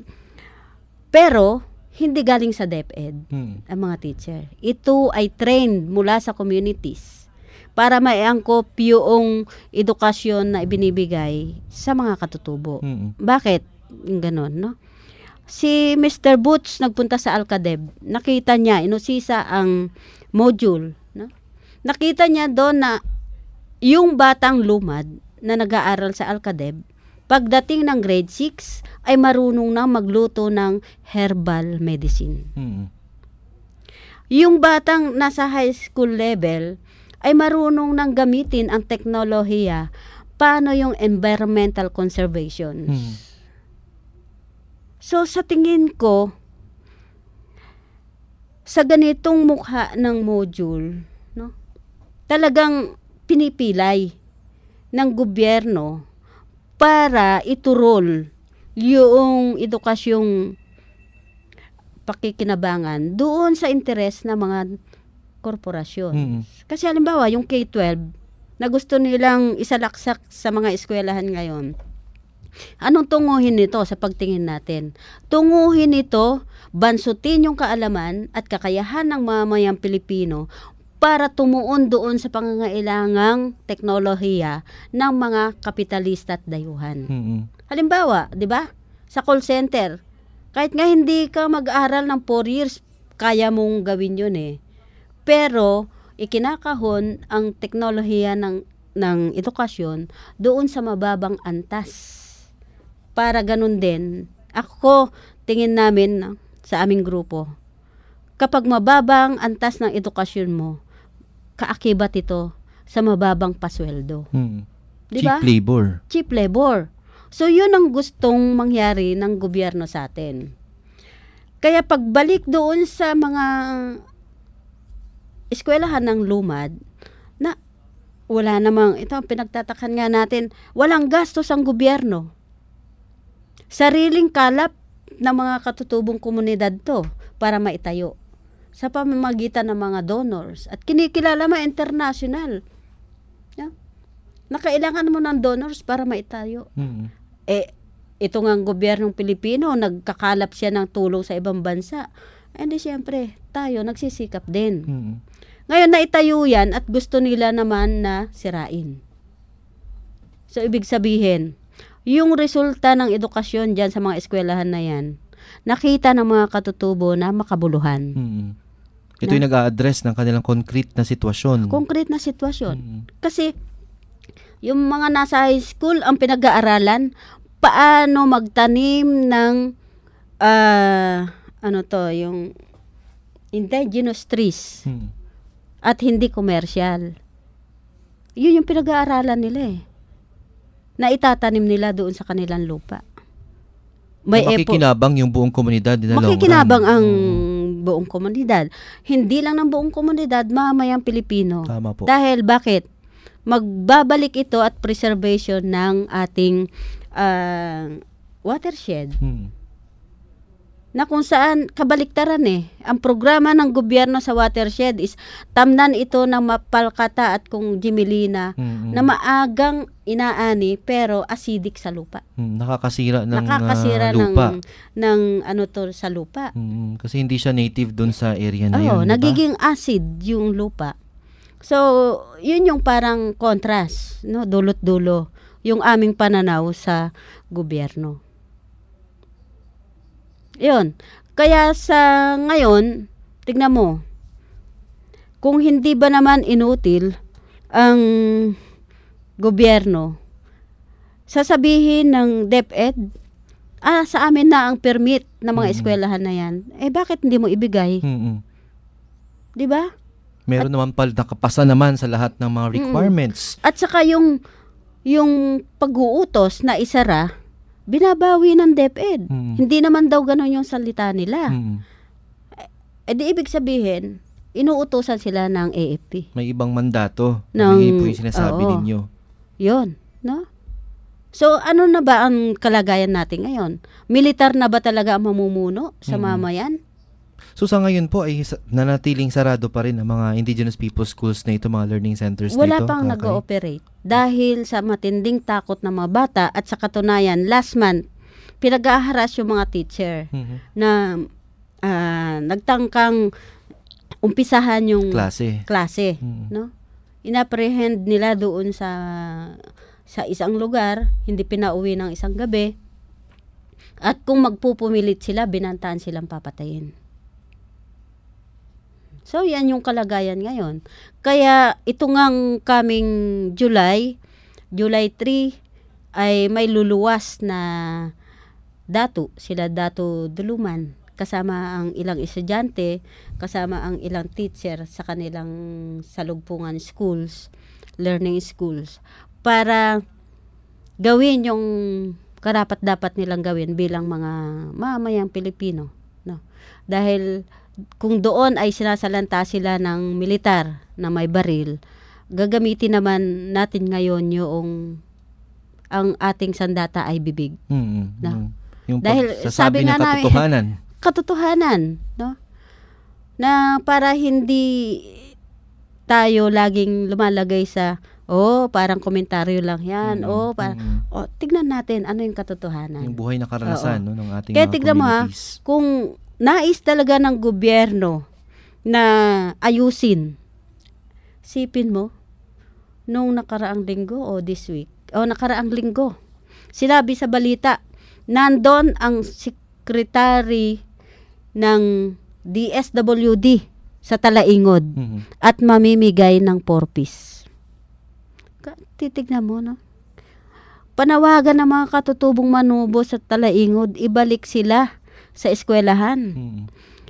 pero hindi galing sa DepEd hmm. ang mga teacher. Ito ay trained mula sa communities para maiangkop yung edukasyon na ibinibigay sa mga katutubo. Hmm. Bakit? Yung ganon, no? Si Mister Boots nagpunta sa Alcadeb. Nakita niya, inusisa ang module. No? Nakita niya doon na yung batang lumad na nag-aaral sa Alcadeb, pagdating ng grade six, ay marunong na magluto ng herbal medicine. Hmm. Yung batang nasa high school level, ay marunong nang gamitin ang teknolohiya paano yung environmental conservation. Hmm. So, sa tingin ko, sa ganitong mukha ng module, no, talagang pinipilay ng gobyerno para iturol yung edukasyong pakikinabangan doon sa interes ng mga korporasyon. Mm-hmm. Kasi halimbawa, yung K twelve na gusto nilang isalaksak sa mga eskwelahan ngayon, anong tunguhin nito sa pagtingin natin? Tunguhin nito, bansutin yung kaalaman at kakayahan ng mamayang Pilipino para tumuon doon sa pangangailangang teknolohiya ng mga kapitalista at dayuhan. Mm-hmm. Halimbawa, di ba? Sa call center, kahit nga hindi ka mag-aral ng four years, kaya mong gawin yun eh. Pero, ikinakahon ang teknolohiya ng, ng edukasyon doon sa mababang antas. Para ganun din, ako, tingin namin sa aming grupo, kapag mababang antas ng edukasyon mo, kaakibat ito sa mababang pasweldo. Hmm. Diba? Cheap labor. Cheap labor. So, yun ang gustong mangyari ng gobyerno sa atin. Kaya pagbalik doon sa mga eskwelahan ng lumad, na wala namang, ito ang pinagtatakan nga natin, walang gastos ang gobyerno. Sariling kalap ng mga katutubong komunidad to para maitayo sa pamamagitan ng mga donors at kinikilala mo international. Yeah. Nakailangan mo ng donors para maitayo. Mm-hmm. Eh, ito nga ang gobyernong Pilipino, nagkakalap siya ng tulong sa ibang bansa. Eh, di siyempre, tayo nagsisikap din. Mm-hmm. Ngayon, naitayo yan at gusto nila naman na sirain. So, ibig sabihin, yung resulta ng edukasyon dyan sa mga eskwelahan na yan, nakita ng mga katutubo na makabuluhan. Mm-hmm. Ito yung nag-a-address ng kanilang concrete na sitwasyon. Concrete na sitwasyon. Mm-hmm. Kasi, yung mga nasa high school, ang pinag-aaralan, paano magtanim ng, uh, ano to, yung indigenous trees. Mm-hmm. at hindi komersyal. Yun yung pinag-aaralan nila eh. Na itatanim nila doon sa kanilang lupa. May makikinabang yung buong komunidad. Makikinabang ang hmm. buong komunidad. Hindi lang ng buong komunidad, mamayang Pilipino. Tama po. Dahil bakit? Magbabalik ito at preservation ng ating uh, watershed. Hmm. Na kung saan kabaliktaran eh. Ang programa ng gobyerno sa watershed is tamnan ito ng mapalkata at kung Jimilina mm-hmm. na maagang inaani pero acidic sa lupa. Mm, nakakasira ng nakakasira uh, lupa. ng ng ano to sa lupa. Mm, kasi hindi siya native doon sa area na Oo, yun. nagiging diba? Acid yung lupa. So, yun yung parang contrast, no, dulot-dulo yung aming pananaw sa gobyerno. Yun. Kaya sa ngayon, tignan mo, kung hindi ba naman inutil ang gobyerno, sasabihin ng DepEd, ah, sa amin na ang permit ng mga mm-hmm. eskwelahan na yan. Eh, bakit hindi mo ibigay? Mm-hmm. Di ba? Meron At, naman pala nakapasa naman sa lahat ng mga requirements. Mm-hmm. At saka yung, yung pag-uutos na isara, binabawi ng DepEd. Mm. Hindi naman daw gano'n yung salita nila. Mm. E di ibig sabihin, inuutosan sila ng A F P. May ibang mandato. Ng, po yung sinasabi oo, ninyo. Yun, no? So, ano na ba ang kalagayan natin ngayon? Militar na ba talaga ang mamumuno sa mm. mamayan? So, sa ngayon po, ay nanatiling sarado pa rin ang mga indigenous people schools na ito, mga learning centers Wala na ito? Wala pang nag-ooperate. Dahil sa matinding takot ng mga bata at sa katunayan, last month, pinag-aharas yung mga teacher mm-hmm. na uh, nagtangkang umpisahan yung klase. klase mm-hmm. no? Inaprehend nila doon sa sa isang lugar, hindi pinauwi ng isang gabi. At kung magpupumilit sila, binantaan silang papatayin. So, yan yung kalagayan ngayon. Kaya, ito ngang coming July, July three, ay may luluwas na datu, sila Datu Duluman, kasama ang ilang estudyante, kasama ang ilang teacher sa kanilang salugpungan schools, learning schools, para gawin yung karapat-dapat nilang gawin bilang mga mamayang Pilipino. No? Dahil kung doon ay sinasalanta sila ng militar na may baril, gagamitin naman natin ngayon yung ang ating sandata ay bibig. Mm-hmm. No? Yung dahil sabi nga namin, katotohanan. Katotohanan, no? Na para hindi tayo laging lumalagay sa oh, parang komentaryo lang yan. Mm-hmm. Oh, para mm-hmm. oh, tignan natin ano yung katotohanan. Yung buhay na karanasan no, ng ating Kaya mga tignan communities. Mo, ha, kung nais talaga ng gobyerno na ayusin, sipin mo, nung nakaraang linggo o this week, o nakaraang linggo, sinabi sa balita, nandon ang secretary ng D S W D sa Talaingod mm-hmm. at mamimigay ng four-piece. Titignan mo, no? Panawagan ng mga katutubong manubo sa Talaingod, ibalik sila sa eskwelahan. Hmm.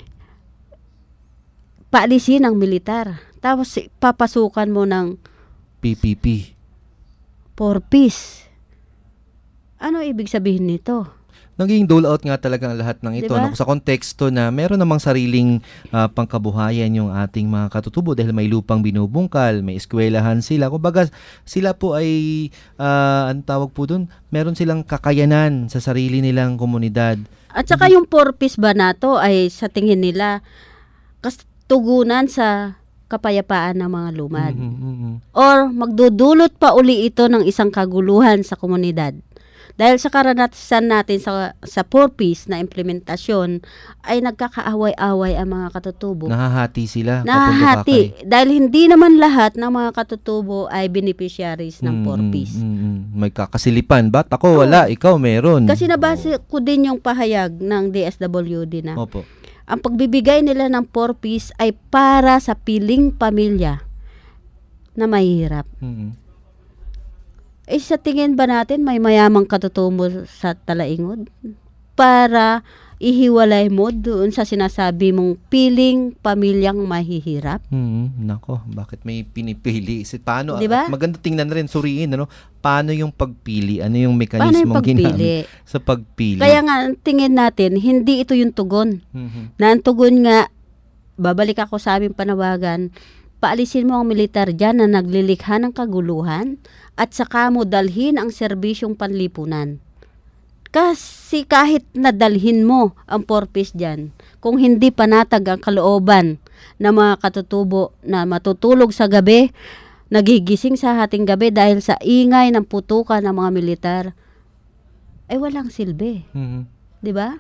Paalisin ang militar. Tapos papasukan mo ng P P P. Four-piece. Ano ibig sabihin nito? Naging dole out nga talaga ang lahat ng ito. Diba? No? Sa konteksto na meron namang sariling uh, pangkabuhayan yung ating mga katutubo dahil may lupang binubungkal, may eskwelahan sila. Kumbaga sila po ay, uh, ang tawag po dun, meron silang kakayanan sa sarili nilang komunidad. At saka yung four-piece ba na to ay sa tingin nila kastugunan sa kapayapaan ng mga lumad. Mm-hmm, mm-hmm. Or magdudulot pa uli ito ng isang kaguluhan sa komunidad. Dahil sa karanasan natin sa, sa four-piece na implementasyon ay nagkakaaway-away ang mga katutubo. Nahahati sila. Nahahati. Dahil hindi naman lahat ng mga katutubo ay beneficiaries ng mm-hmm, four-piece. Mm-hmm. May kakasilipan. Ba't ako wala? Oh. Ikaw meron. Kasi nabasa ko din yung pahayag ng D S W D na Opo. Ang pagbibigay nila ng four-piece ay para sa piling pamilya na mahirap. Mm-hmm. Eh, sa tingin ba natin may mayamang katutubo sa Talaingod para ihiwalay mo doon sa sinasabi mong piling pamilyang mahihirap. Hmm, nako, bakit may pinipili? Si paano? Diba? At maganda tingnan rin, suriin, ano? Paano yung pagpili? Ano yung Paano yung mekanismong pagpili? ginamit sa pagpili? Kaya nga, ang tingin natin, hindi ito yung tugon. Mhm. Na ang tugon nga, babalik ako sa aming panawagan, paalisin mo ang militar dyan na naglilikha ng kaguluhan at saka mo dalhin ang serbisyong panlipunan. Kasi kahit nadalhin mo ang purpose dyan, kung hindi panatag ang kalooban ng mga katutubo na matutulog sa gabi, nagigising sa hating gabi dahil sa ingay ng putukan ng mga militar, ay walang silbi. Mhm. 'Di ba?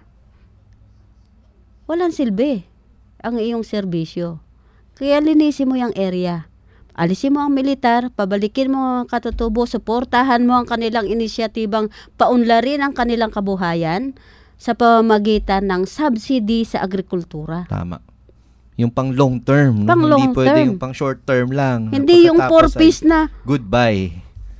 Walang silbi ang iyong serbisyo. Kaya linisin mo yung area. Alisin mo ang militar, pabalikin mo ang katutubo, suportahan mo ang kanilang inisyatibang paunlarin ang kanilang kabuhayan sa pamamagitan ng subsidy sa agrikultura. Tama. Yung pang long term, no? Pang long Hindi pwede term. yung pang short term lang. Hindi yung Pagkatapos four ay piece na. Goodbye.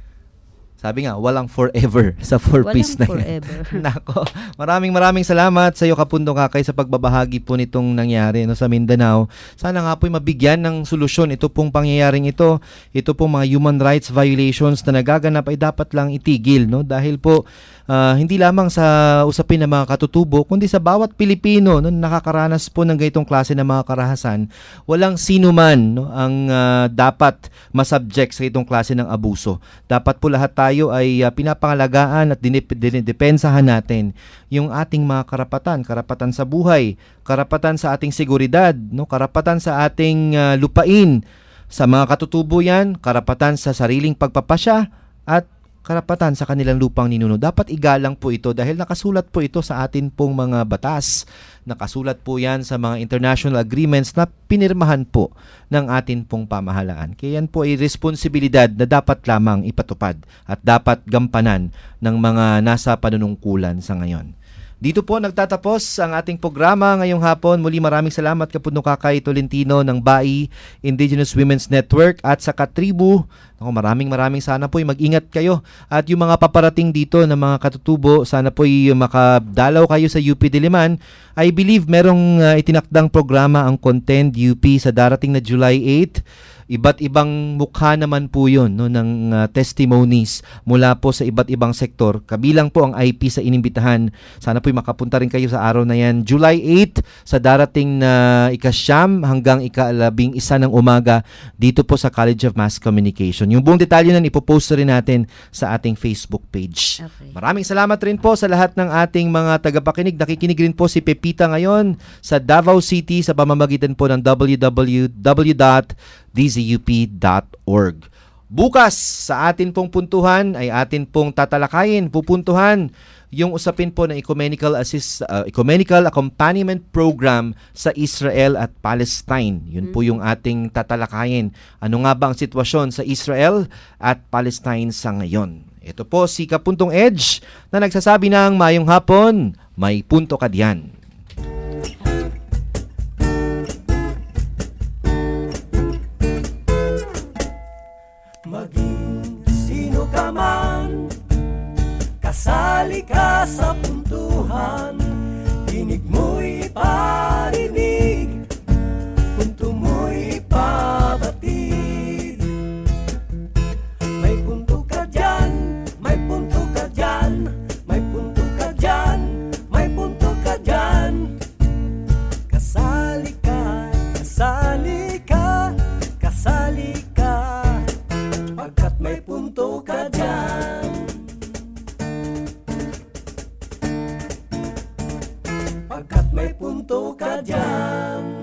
Sabi nga, walang forever sa four piece na Walang yan. forever. Nako, maraming maraming salamat sa iyo Kapundong Kakay sa pagbabahagi po nitong nangyari no, sa Mindanao. Sana nga po'y mabigyan ng solusyon ito pong pangyayaring ito. Ito pong mga human rights violations na nagaganap ay dapat lang itigil. No? Dahil po, uh, hindi lamang sa usapin ng mga katutubo, kundi sa bawat Pilipino no, nakakaranas po ng ganitong klase ng mga karahasan, walang sino man no, ang uh, dapat masubject sa itong klase ng abuso. Dapat po lahat tayo ay uh, pinapangalagaan at dinip- dinidepensahan natin yung ating mga karapatan, karapatan sa buhay, karapatan sa ating seguridad, no, karapatan sa ating uh, lupain, sa mga katutubo yan, karapatan sa sariling pagpapasya at karapatan sa kanilang lupang ninuno. Dapat igalang po ito dahil nakasulat po ito sa atin pong mga batas. Nakasulat po yan sa mga international agreements na pinirmahan po ng atin pong pamahalaan. Kaya yan po ay responsibilidad na dapat lamang ipatupad at dapat gampanan ng mga nasa panunungkulan sa ngayon. Dito po nagtatapos ang ating programa ngayong hapon. Muli maraming salamat Kapundong Kakay Tolentino ng B A I Indigenous Women's Network at sa Katribu. Ako, maraming maraming sana po'y mag-ingat kayo. At yung mga paparating dito ng mga katutubo, sana po'y makadalaw kayo sa U P Diliman. I believe merong uh, itinakdang programa ang Contend U P sa darating na July eighth. Iba't ibang mukha naman po yun no, ng uh, testimonies mula po sa iba't ibang sektor. Kabilang po ang I P sa inimbitahan. Sana po'y makapunta rin kayo sa araw na yan. July eighth sa darating na ikasyam hanggang ikalabing isa ng umaga dito po sa College of Mass Communication. Yung buong detalye na ipopost rin natin sa ating Facebook page. Okay. Maraming salamat rin po sa lahat ng ating mga tagapakinig. Nakikinig rin po si Pepita ngayon sa Davao City sa pamamagitan po ng w w w dot d z u p dot org. Bukas sa atin pong puntuhan ay atin pong tatalakayin, pupuntuhan yung usapin po ng Ecumenical Assist, uh, Ecumenical Accompaniment Program sa Israel at Palestine. Yun po yung ating tatalakayin. Ano nga ba ang sitwasyon sa Israel at Palestine sa ngayon? Ito po si Kapuntong Edge na nagsasabi ng mayong hapon, may punto ka diyan. Maging sino ka man, kasali ka sa puntuhan. Tinig mo'y iparinig, punto mo'y ipabatid. May punto ka dyan, may punto ka dyan, may punto ka dyan, may punto ka dyan. Kasali ka, kasali ka, kasali ka, pagkat may punto ka dyan. Pagkat may punto ka dyan.